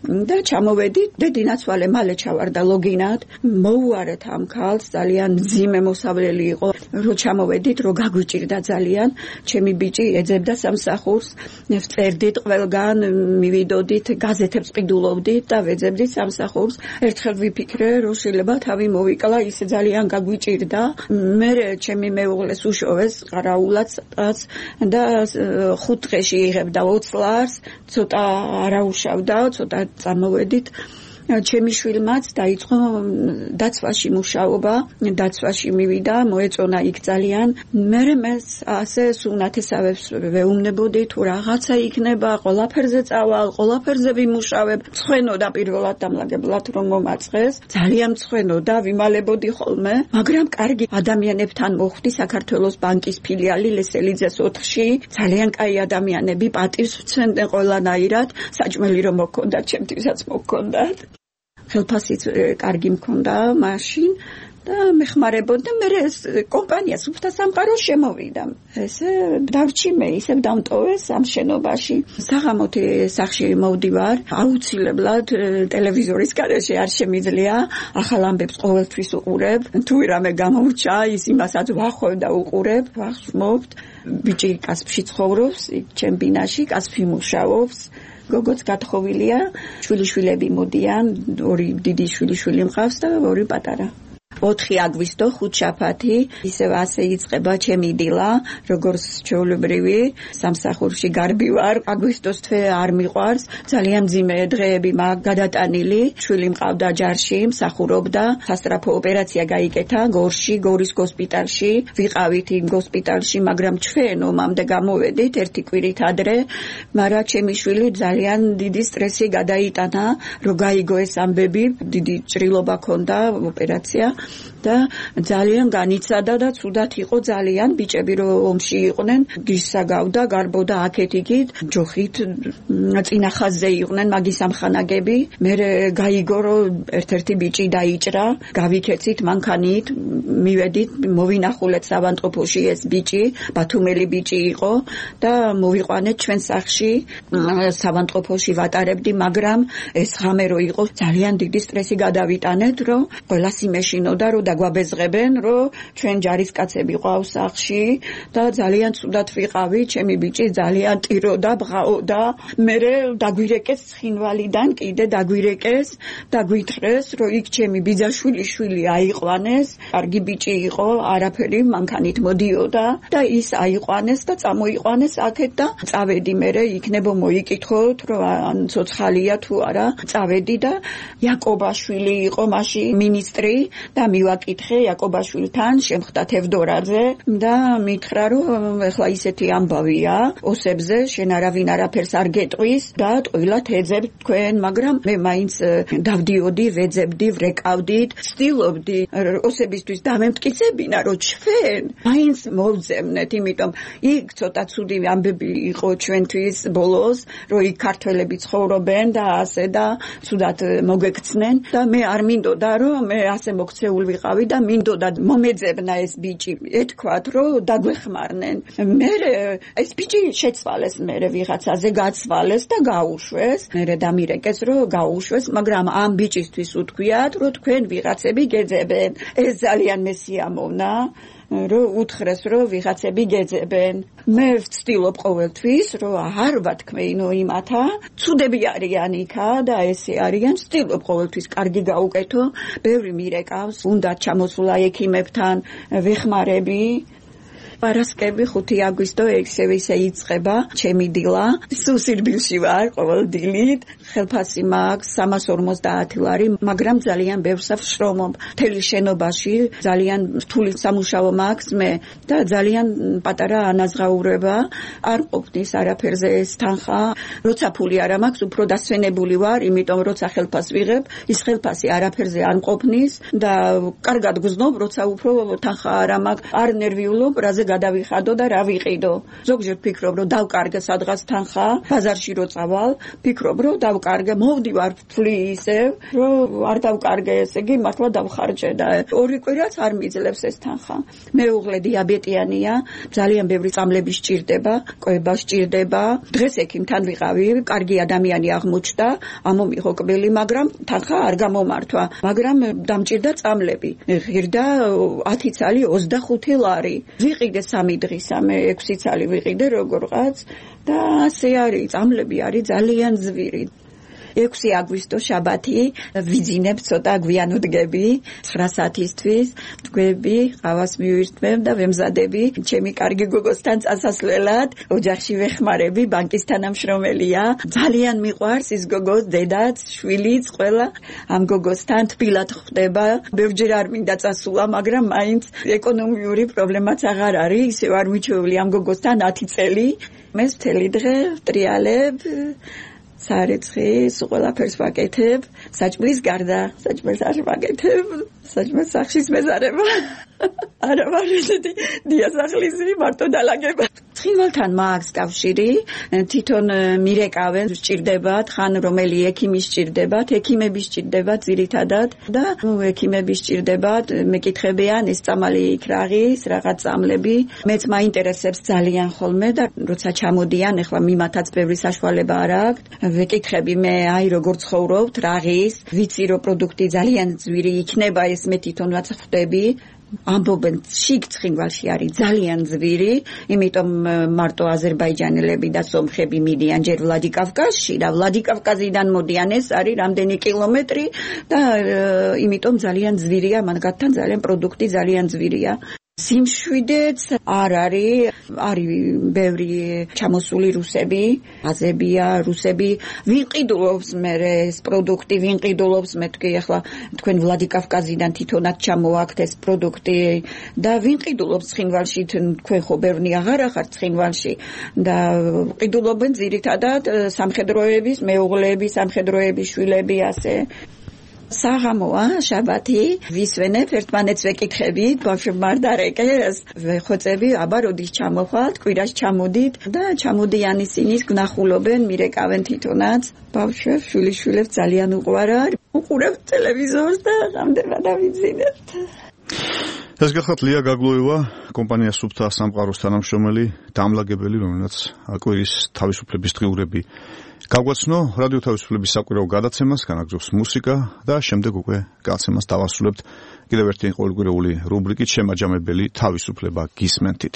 და ჩამოვედით დებინაცვალე მალე ჩავარდა ლოგინად მოუარეთ ამ ქალს ძალიან ძიმე მოსავლელი იყო რო ჩამოვედით რო გაგვიჭირდა ძალიან ჩემი ბიჭი ეძებდა სამსახურს წერდით ყველგან მივიდოდით გაზეთებს ყიდულობდით და ვეძებდით სამსახურს ერთხელ ვიფიქრე რომ შეიძლება თავი მოვიკლა ისე ძალიან გაგვიჭირდა მე ჩემი მეუღლეს უშოვეს ყარაულადაც და ხუთ დღეში იღებდა ოცი ლარს ცოტა არაუშავდა ცოტა წამოვედით ჩემი შვილმაც დაიწყო დაცვაში მუშაობა დაცვაში მივიდა მოეწონა იქ ძალიან მე მე ასე სუნათესავებს ვეუბნებოდი თუ რაღაცა იქნება ყველაფერზე წავალ ყველაფერზე ვიმუშავებ ცხენოდა პირველად დამლაგებლად რომ მომაწყეს ძალიან ცხენოდა ვიმალებოდი ხოლმე მაგრამ კარგი ადამიანებთან მოხვდი საქართველოს ბანკის ფილიალი ლესელიძეს ოთხში ძალიან კაი ადამიანები პატივს ვცემდნენ ყველანაირად საჭმელი რომ მოქონდათ ჩემთვისაც მოქონდათ ხელფასიც კარგი მქონდა მაშინ და მეხმარებოდა მე ეს კომპანია სუფთა სამყარო შემოვიდა ესე დავრჩი მე ისევ დამტოვე სამ შენობაში საღამოთი სახში მოვდივარ აუცილებლად ტელევიზორის გარეშე არ შემიძლია ახალ ამბებს ყოველთვის უყურებ თუ რამე გამოვრჩა ის იმასაც ვახვევ და უყურებ ვახსმობთ ბიჭი კასპში ცხოვრობს ჩემბინაში კასპი მუშაობს გოგოც გათხოვილია, შვილიშვილები მოდიან, ორი დიდი შვილიშვილი მყავს და ორი პატარა. ოთხი აგვისტო ხუთშაბათი ისევ ასე იწყება ჩემი დილა როგორც ჩვეულებრივი სამსახურში გარბი ვარ აგვისტოს თვე არ მიყვარს ძალიან ძიმე დღეები მაგ გადატანილი შვილი მყავდა ჯარში მსახურობდა სასტრაფო ოპერაცია გაიკეთა გორში გორის ჰოსპიტალში ვიყავით იმ ჰოსპიტალში მაგრამ ჩვენ ომამდე გამოვედით ერთი კვირით ადრე მაგრამ ჩემი შვილი ძალიან დიდი სტრესი გადაიტანა რომ გაიგო ეს ამბები დიდი ჭრილობა ჰქონდა ოპერაცია და ძალიან განიცადა და ცუდად იყო ძალიან ბიჭები რომ ომში იყვნენ გისაგავდა გარბოდა აქეთ-იქით ჯოხით წინახაზზე იყვნენ მაგის ამხანაგები მე გაიგო რომ ერთ-ერთი ბიჭი დაიჭრა გავიქეცით მანქანით მივედით მოვინახულეთ საბანტყოფოში ეს ბიჭი ბათუმელი ბიჭი იყო და მოვიყვანეთ ჩვენ სახლში საბანტყოფოში ვატარებდი მაგრამ ეს ღამე რო იყო ძალიან დიდი სტრესი გადავიტანეთ რომ ყველას იმეშინოდა რომ დაგვაბეზღებენ რომ ჩვენ ჯარისკაცები ყავს სახლში და ძალიან ცუდად ვიყავი ჩემი ბიჭი ძალიან ტიროდა ბღაოდა მე დაგვირეკეს ცხინვალიდან კიდე დაგვირეკეს დაგვითხრეს რომ იქ ჩემი ბიძაშვილი შვილი აიყვანეს კარგი ბიჭი იყო არაფერი მანქანით მოდიოდა და ის აიყვანეს და წამოიყვანეს აქეთ და წავედი მე იქნებო მოიკითხოთ რომ ან ცოცხალია თუ არა წავედი და იაკობაშვილი იყო მაშინ მინისტრი და მივაკითხე იაკობაშვილთან შემხდა თევდორაძე და მითხრა რომ ეხლა ისეთი ამბავია ოსებზე შენ არავინ არაფერს არ გეტყვის და ტყილად ეძებ თქვენ მაგრამ მე მაინც დავდიოდი ვეძებდი ვრეკავდით ვცდილობდი ოსებისთვის დამემტკიცებინა რომ ჩვენ მაინც მოვძებნეთ იმიტომ იქ ცოტა ცუდი ამბები იყო ჩვენთვის ბოლოს რომ იქ ქართველები ცხოვრობენ და ასე და ცუდად მოგექცნენ და მე არ მინდოდა რომ მე ასე მოქცეულ ვიყავი და მინდოდა მომეძებნა ეს ბიჭი ეთქვათ რომ დაგვეხმარნენ მე ეს ბიჭი შეცვალეს მე ვიღაცაზე გაცვალეს და გაუშვეს მე დამირეკეს რომ გაუშვეს მაგრამ ამ ბიჭისთვის უთქვიათ რომ თქვენ ვიღაცები გეძებენ ეს ძალიან მესიამოვნა რომ უთხრეს რომ ვიღაცები გეძებენ მე ვცდილობ ყოველთვის რომ არ ვათქმეინო იმათა ცუდები არიან იქა და ესე არიან ვცდილობ ყოველთვის კარგი გაუკეთო ბევრი მირეკავს უნდა ჩამოსულა ექიმებთან ვეხმარები პარასკევი ხუთი აგვისტო ექვსი ისე იწყება ჩემი დილა სუსირბილში ვარ ყოველ დილით ხელფასი მაქვს სამას ორმოცდაათი ლარი მაგრამ ძალიან ბევრს ვშრომობ მთელი შენობაში ძალიან რთული სამუშაო მაქვს მე და ძალიან პატარა ანაზღაურება არ ყოფნის არაფერზე ეს თანხა როცა ფული არ მაქვს უფრო დასვენებული ვარ იმიტომ როცა ხელფას ვიღებ ის ხელფასი არაფერზე არ ყოფნის და კარგად გზნობ როცა უფრო თანხა არ მაქვს არ ნერვიულობ რაზე გადავიხადო და რა ვიყიდო. ზოგჯერ ფიქრობ რომ დავკარგე სადღაც თანხა, ბაზარში რო წავალ, ფიქრობ რომ დავკარგე, მოვდივარ ფლი ისევ, რომ არ დავკარგე, ესე იგი მართლა დავხარჯე და ორი კვირაც არ მიძლებს ეს თანხა. მეუღლე დიაბეტიანია, ძალიან ბევრი წამლები სჭირდება, კვება სჭირდება. დღეს ექიმთან ვიყავი, კარგი ადამიანი აღმოჩნდა, ამომიღო კბილი, მაგრამ თანხა არ გამომართვა, მაგრამ დამჭირდა წამლები. ღირდა ათი ცალი ოცდახუთი ლარი. ვიყიდე სამი დღისა, მე ექვსი ცალი ვიყიდე როგორღაც და ასე არის, წამლები არის ძალიან ძვირი. ექვსი აგვისტო შაბათი ვიძინებ ცოტა გვიანოდგები ცხრა საათისთვის თქვები ყავას მივირთმევ და ვემზადები ჩემი კარგი გოგოსთან წასასვლელად ოჯახში ვეხმარები ბანკის თანამშრომელია ძალიან მიყვარს ის გოგო დედაც შვილიც ყველა ამ გოგოსთან თბილად ხვდება ბევრჯერ არ მინდა წასულა მაგრამ მაინც ეკონომიური პრობლემაც აღარ არის ისე არ მიჩვეული ამ გოგოსთან ათი წელი მე მთელი დღე ვტრიალებ სარეცხის ყველაფერს ვაკეთებ, საჭმლის გარდა, საჭმელს არ ვაკეთებ, საჭმელს სახშიც მეზარება. არა ვარდი დიასახლისი მარტო დალაგება. ცხინვალთან მაქვს კავშირი, თვითონ მირეკავენ, სჭირდებათ, ხან რომელი ექიმი სჭირდებათ, ექიმები სჭირდებათ ძირითადად და ნუ ექიმები სჭირდებათ, მეკითხებიან ეს წამალი იქ რაღაც, რაღაც წამლები. მეც მაინტერესებს ძალიან ხოლმე და როცა ჩამოდიან, ეხლა მიმათაც ბევრი საშუალება არ აქვს. ვეკითხები მე, აი როგორ ცხოვრობთ, რაღაც, ვიცი რომ პროდუქტი ძალიან ძვირი იქნება, ეს მე თვითონაც ხვდები. ამბობენ შიგ ცხინვალში არის ძალიან ძვირი, იმიტომ მარტო აზერბაიჯანელები და სომხები მიდიან ჯერ ვლადიკავკაზში და ვლადიკავკაზიდან მოდიან ეს არის რამდენი კილომეტრი და იმიტომ ძალიან ძვირია, მანგათთან ძალიან პროდუქტი ძალიან ძვირია. სიმშვიდეც არ არის, არის ბევრი ჩამოსული რუსები, აზებია, რუსები, ვინ ყიდულობს მე ეს პროდუქტი, ვინ ყიდულობს მე თქვი ახლა თქვენ ვლადიკავკაზიდან თვითონაც ჩამოაქვთ ეს პროდუქტი და ვინ ყიდულობს ცხინვალში, თქვენ ხო ბევრი აღარ ახართ ცხინვალში და ყიდულობენ ძირითადად სამხედროების, მეუღლეების, სამხედროების შვილები ასე საღამოა შაბათი ვისვენებ ერთმანეთს ვეკითხებით ბავშვებმა არ დარეკეს ვეხოცები აბა როდის ჩამოხვალთ კვირაში ჩამოდით და ჩამოდიან ისინი გნახულობენ მირეკავენ თვითონაც ბავშვებს შვილიშვილებს ძალიან უყვარა უყურებთ ტელევიზორს და რამდენად დავიძინებთ ეს გახლავთ ლია გაგლოევა კომპანია სუფთა სამყაროს თანამშრომელი დამლაგებელი რომელსაც კვირის თავისუფლების დღიურები გაგვაცნო რადიო თავისუფლების საკვირაო გადაცემას განაგრძობს მუსიკა და შემდეგ უკვე გადაცემას დავასრულებთ კიდევ ერთი ყოველკვირეული რუბრიკით შემაჯამებელი თავისუფლება გისმენთით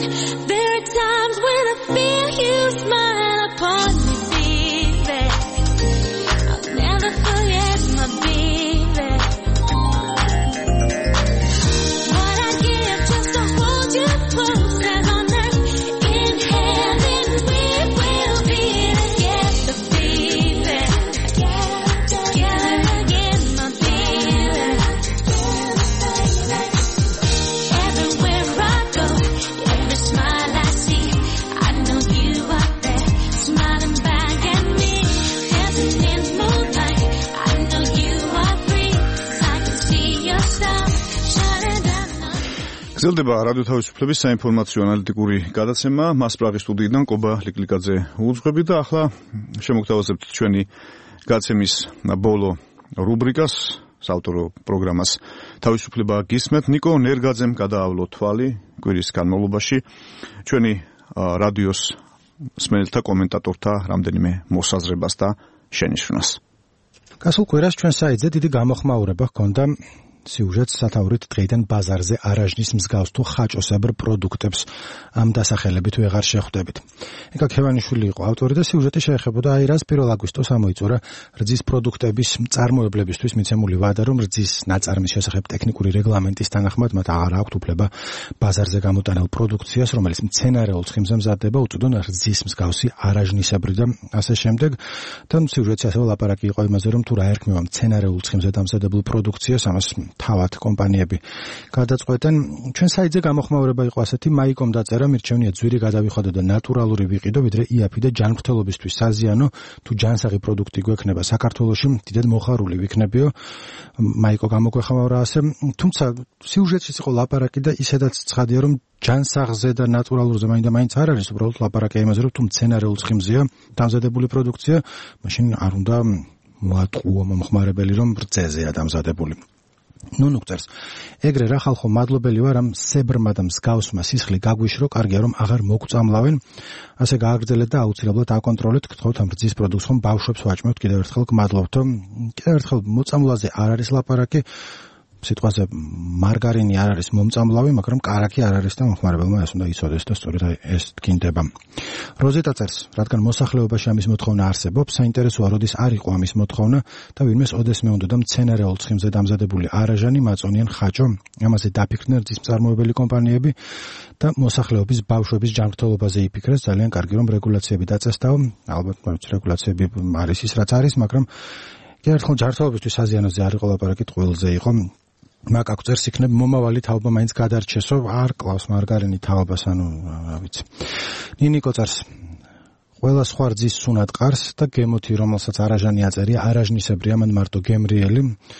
There are times when I feel you smile upon me, baby. I'll never forget my baby. What I give just to hold you close as on earth. In heaven we will be together, baby. Together again, my baby. Everywhere I go, every smile I see, I know you are there, smiling back at me. Dancing in moonlight, I know you are free. I can see your stars shining down on me. გრძელდება რადიო თავისუფლების საინფორმაციო ანალიტიკური გადაცემა. მას პრაღის სტუდიიდან კობა ლიკლიკაძე უძღვები და ახლა შემოგთავაზებთ ჩვენი გადაცემის ბოლო რუბრიკას, საავტორო პროგრამას თავისუფლება გისმენთ. ნიკო ნერგაძემ გადაავლო თვალი კვირის განმავლობაში ჩვენი ა, რადიოს მსმენელთა კომენტატორთა რამდენიმე მოსაზრებას და შენიშვნას. გასულ კვირას ჩვენ საიტზე დიდი გამოხმაურება ჰქონდა სიუჟეტს სათაურით დღეიდან ბაზარზე არაჟნის მსგავს თუ ხაჭოსებრ პროდუქტებს ამ დასახელებით ვეღარ შეხვდებით. ეკა ქევანიშვილი იყო ავტორი და სიუჟეტი შეეხებოდა აი რას პირველ აგვისტოს ამოიწურა რძის პროდუქტების მწარმოებლებისთვის მიცემული ვადა, რომ რძის ნაწარმის შესახებ ტექნიკური რეგლამენტის თანახმად მათ აღარ აქვთ უფლება ბაზარზე გამოტანილ პროდუქციას, რომელიც მცენარეულ ცხიმზე მზადდება, უწოდონ რძის მსგავსი არაჟნისებრი და ასე შემდეგ. და სიუჟეტში ასევე ლაპარაკი იყო იმაზე, რომ თუ რა ერქმევა მცენარეულ ცხიმზე დამზადებულ პროდუქციას, ამას თავად კომპანიები გადაწყვეტენ. ჩვენ საიტზე გამოხმაურება იყო ასეთი: მაიკომ დაწერა, მირჩევნია ძვირი გადავიხადო და ნატურალური ვიყიდო, ვიდრე იაფი და ჯანმრთელობისთვის საზიანო, თუ ჯანსაღი პროდუქტი გვექნება საქართველოში, დიდად მოხარული ვიქნებიო. მაიკო გამოგვეხმაურა ასე, თუმცა სიუჟეტშიც იყო ლაპარაკი და ისედაც ცხადია, რომ ჯანსაღზე და ნატურალურზე მაინდა მაინც არ არის, უბრალოდ ლაპარაკია იმაზე, რომ თუ მცენარეულ ცხიმზეა დამზადებული პროდუქცია, მაშინ არ უნდა მოატყუო მომხმარებელი, რომ რძეზეა დამზადებული. ნუნუ წერს, ეგრე რა ხალხო, მადლობელი ვარ ამ სებრმა და მსგავსმა სისხლი გაგვიშრო, კარგია რომ აღარ მოგწამლავენ, ასე გააგრძელეთ და აუცილებლად აკონტროლეთ, გთხოვთ ამ რძის პროდუქტს ხომ ბავშვებს ვაჭმევთ, კიდევ ერთხელ გმადლობთ. კიდევ ერთხელ მოწამვლაზე არ არის ლაპარაკი, სიტყვაზე მარგარინი არ არის მომწამლავი, მაგრამ კარაქი არ არის და მომხმარებელმა ეს უნდა იცოდეს და სწორედ ეს თქინდება. როზეტა წერს, რადგან მოსახლეობაში ამის მოთხოვნა არსებობს, საინტერესოა, როდის არ იყო ამის მოთხოვნა და ვინმეს ოდესმე უნდა და მცენარეულ ცხიმზე დამზადებული არაჟანი მაწონიან ხაჭო, ამაზე დაფიქრდნენ რძის მწარმოებელი კომპანიები და მოსახლეობის ბავშვების ჯანმრთელობაზე იფიქრეს. ძალიან კარგი რომ რეგულაციები დაწესდაო, ალბათ რეგულაციები არის ის რაც არის, მაგრამ კიდევ ერთხელ ჯანმრთელობისთვის საზიანოზე არ იყო ლაპარაკი, ტყუილზე იყო. მაკაკ წერს, იქნებ მომავალი თაობა მაინც გადარჩესო, არ კლავს მარგარინი თაობას, ანუ რა ვიცი. ნინიკო წერს, ყველა სხვა რძის სუნად ყარს და გემოთი, რომელსაც არაჟანი აწერია, არაჟნისებრი, ამან მარტო გემრიელი.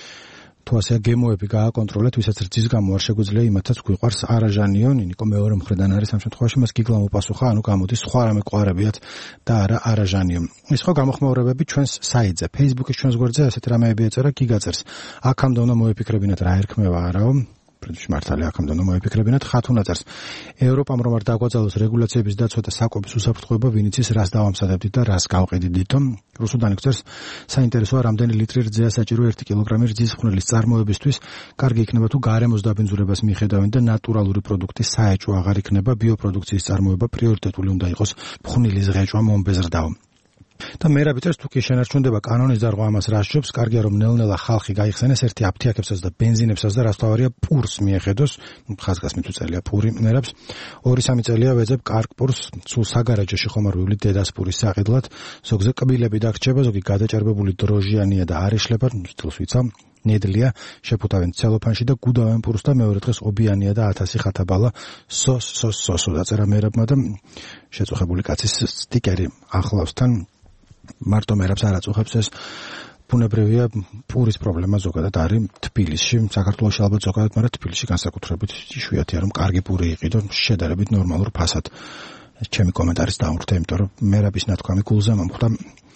თუ ასეა გემოები გააკონტროლეთ, ვისაც რძის გამო არ შეგვიძლია, იმათაც გვიყვარს არაჟანიო. ნინიკო მეორე მხრიდან არის ამ შემთხვევაში, მას გიგლა მოპასუხა, ანუ გამოდის სხვა რამე ყვარებიათ და არა არაჟანიო. ის ხო გამოხმაურებები ჩვენს საიტზე, Facebook-ის ჩვენს გვერდზე ასეთ რამეები ეწერა, გიგაწერს. აქამდე უნდა მოეფიქრებინათ რა ერქმევა არაო. პრინციპში მართალია აქამდე უნდა მოეფიქრებინათ. ხათუნა წერს, ევროპამ რომ არ დაგვაძალოს რეგულაციების დაცვა და საკვების უსაფრთხოება, ვინ იცის რას დავამზადებდით და რას გავყიდიდითო. რუსუდანი წერს, საინტერესოა, რამდენი ლიტრი რძეა საჭირო ერთი კილოგრამი რძის ხვრელის წარმოებისთვის. კარგი იქნება თუ გარემოს დაბინძურებას მიხედავენ და ნატურალური პროდუქტი საეჭვო აღარ იქნება, ბიოპროდუქციის წარმოება პრიორიტეტული უნდა იყოს, ფხვნილის ღეჭვა მომბეზრდაო. და მერაბი წერს, თუ კი შენარჩუნდება კანონის დარღვა, ამას რა სჯობს, კარგია რომ ნელ-ნელა ხალხი გაიხსენეს, ერთი აფთიაქებსაც და ბენზინებსაც და რას თავარია პურს მიეხედოს, ხაზგასმით უწელია პური მერაბს, ორი სამი წელია ვეძებ კარგ პურს, სულ საგარეჯოში ხომ არ ვივლი დედას პურის საყიდლად, ზოგზე კბილები დაგრჩება, ზოგი გადაჭერბებული დროჟიანია და არ იშლება, სტილს ვიცავ, ნედლია, შეფუთავენ ცელოფანში და გუდავენ პურს და მეორე დღეს ობიანია და ათასი ხათაბალა სოს სოს სოსო დაწერა მერაბმა და შეწუხებული კაცის სტიკერი ახლავსთან მარტო მერაბს არ აწუხებს ეს ბუნებრივია პურის პრობლემა ზოგადად არის თბილისში, საქართველოში ალბათ ზოგადად, მაგრამ თბილისში განსაკუთრებით იშვიათია რომ კარგი პური იყიდო შედარებით ნორმალურ ფასად. ჩემი კომენტარის დაურთე, იმიტომ რომ მერაბის ნათქვამი გულზე მომხვდა.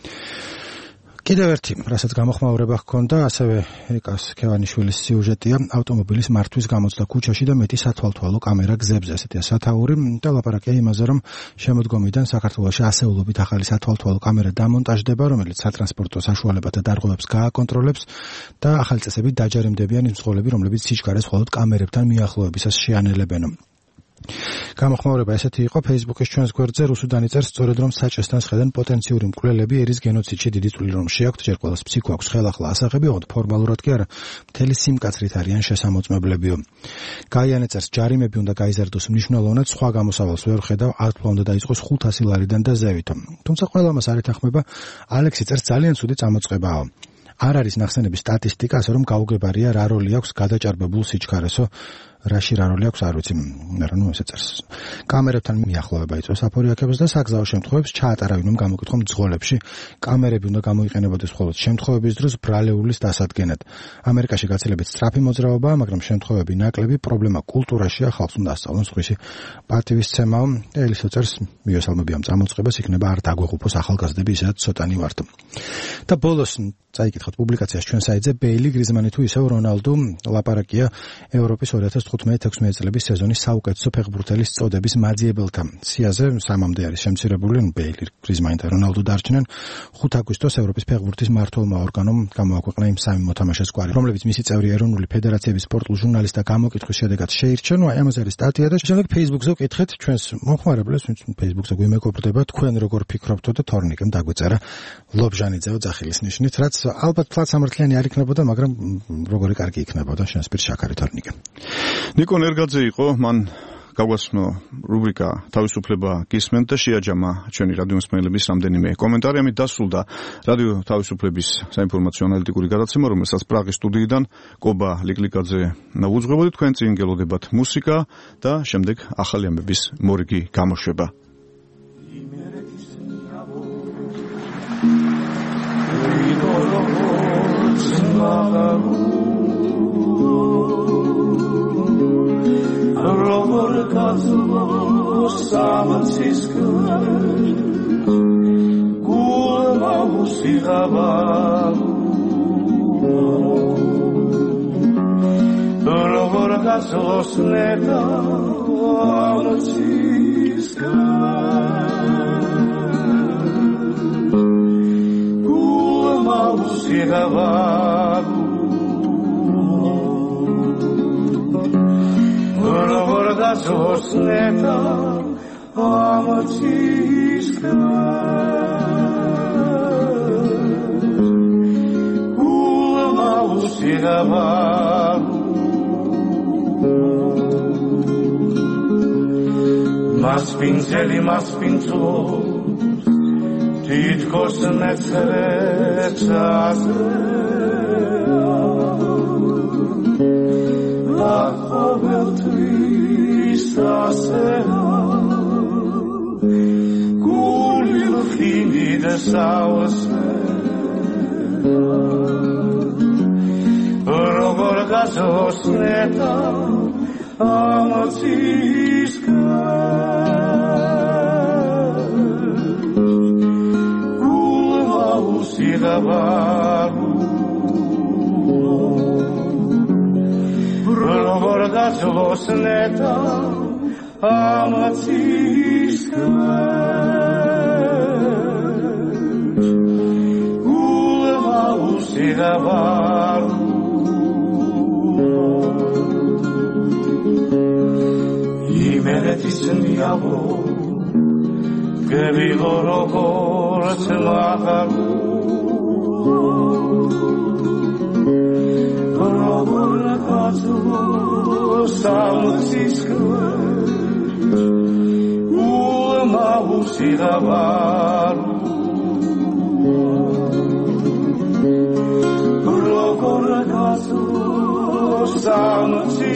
კიდევ ერთი, რასაც გამოხმაურება ჰქონდა, ასევე ეკას ქევანიშვილის სიუჟეტია, ავტომობილის მართვის გამოცდა ქუჩაში და მეტი სათვალთვალო კამერა გზებზე, ასეთია სათაური და ლაპარაკია იმაზე, რომ შემოდგომიდან საქართველოში ასეულობით ახალი სათვალთვალო კამერა დამონტაჟდება, რომელიც სატრანსპორტო საშუალებათა დარღვევებს გააკონტროლებს და ახალი წესები დაჯერიმდებიან იმ მსხვილები, რომლებიც სიჩქარეს მხოლოდ კამერებთან მიახლოებისას შეანელებენ. გამოხმაურება ესეთი იყო Facebook-ის ჩვენს გვერდზე რუსუდანი წერს სწორედ რომ საჭესთან შედან პოტენციური მკვლელები ერის გენოციდში დიდი წვლილი რომ შეაქვთ ჯერ ყველას ფსიქო აქვს ხელახლა ასაღები ოღონდ ფორმალურად კი არა მთელი სიმკაცრით არიან შესამოწმებლებიო გაიანე წერს ჯარიმები უნდა გაიზარდოს მნიშვნელოვნად სხვა გამოსავალს ვერ ხედავ ართლა უნდა დაიწყოს ხუთასი ლარიდან და ზევითო თუმცა ყველა მას არ ეთანხმება ალექსი წერს ძალიან ცუდი წამოწყებაა არ არის ნახსენები სტატისტიკა ასე რომ გაუგებარია რა როლი აქვს გადაჭარბებულ სიჩქარესო რაში რა როლი აქვს არ ვიცი მაგრამ ნუ ესე წერს კამერებთან მიახლოვება იწვევს აფორიაქებს და საგზაო შემთხვევებს ჩაატარავენ გამოკითხო მძღოლებში კამერები უნდა გამოიყენებოდეს მხოლოდ შემთხვევების დროს ბრალეულის დასადგენად ამერიკაში გაცილებით სწრაფი მოძრაობაა მაგრამ შემთხვევები ნაკლები პრობლემა კულტურაშია ხალხს უნდა ასწავლონ სხვისი პატივისცემაო ელისო წერს მიესალმები ამ წამოწყებას იქნება არ დაგვეღუპოს ახალგაზრდები ისედაც ცოტანი ვართ და ბოლოს წაიკითხოთ პუბლიკაციას ჩვენ საიტზე ბეილი გრიზმანი თუ ისევ რონალდუ ლაპარაკია ევროპის ორი ათას თხუთმეტ-ექვსმეტ წლების სეზონის საუკეთესო ფეხბურთელის წოდების მაძიებელთა სიაზე სამამდე არის შემცირებული ბეილი გრიზმანი და რონალდუ დარჩნენ ხუთი აგვისტოს ევროპის ფეხბურთის მმართველმა ორგანომ გამოაქვეყნა იმ სამი მოთამაშეს კვალი რომლებიც მისი წევრი ეროვნული ფედერაციების სპორტულ ჟურნალის და გამოკითხვის შედეგად შეირჩენ აი ამაზე არის სტატია და შემდეგ Facebook-ზე ვკითხეთ ჩვენს მომხმარებლებს ვინც Facebook-ზე გვიმეგობრდება თქვენ როგორ ფიქრობთო და თორნიკემ დაგვეწერა ლობჟანიძეო ძახილის ნიშნით რაც ალბათ თლაც სამართლიანი არ იქნებოდა მაგრამ როგორი კარგი იქნებოდა შენს პირ შაქარი თორნიკე ნიკო ნერგაძე იყო მან გავაცნო რუბრიკა თავისუფლება გისმენთ და შეაჯამა ჩვენი რადიო მსმენელების რამდენიმე კომენტარი ამით დასრულდა რადიო თავისუფლების საინფორმაციო ანალიტიკური გადაცემა რომელსაც პრაღის სტუდიიდან კობა ლიკლიკაძე უძღვებოდი თქვენ წინ გელოდებათ მუსიკა და შემდეგ ახალი ამბების მორიგი გამოშვება Robor kazlo samcis kır Kulma usigava Robor kazlo sneta samcis kır Kulma usigava Sosneta amatiska Kulma usigavaru Mas pinzeli, mas pincu Titkos necrețase La coveltui Stasera Culil fini de sauce Rogor gazos neta Amatisca Culma usigavaru Rogor gazos neta Amatisca Ulma usigavaru Imeretis miavo Gevilo rogor semagaru Rogor gazlo Amatisca Ulma usigavaru Rogor gazlo samci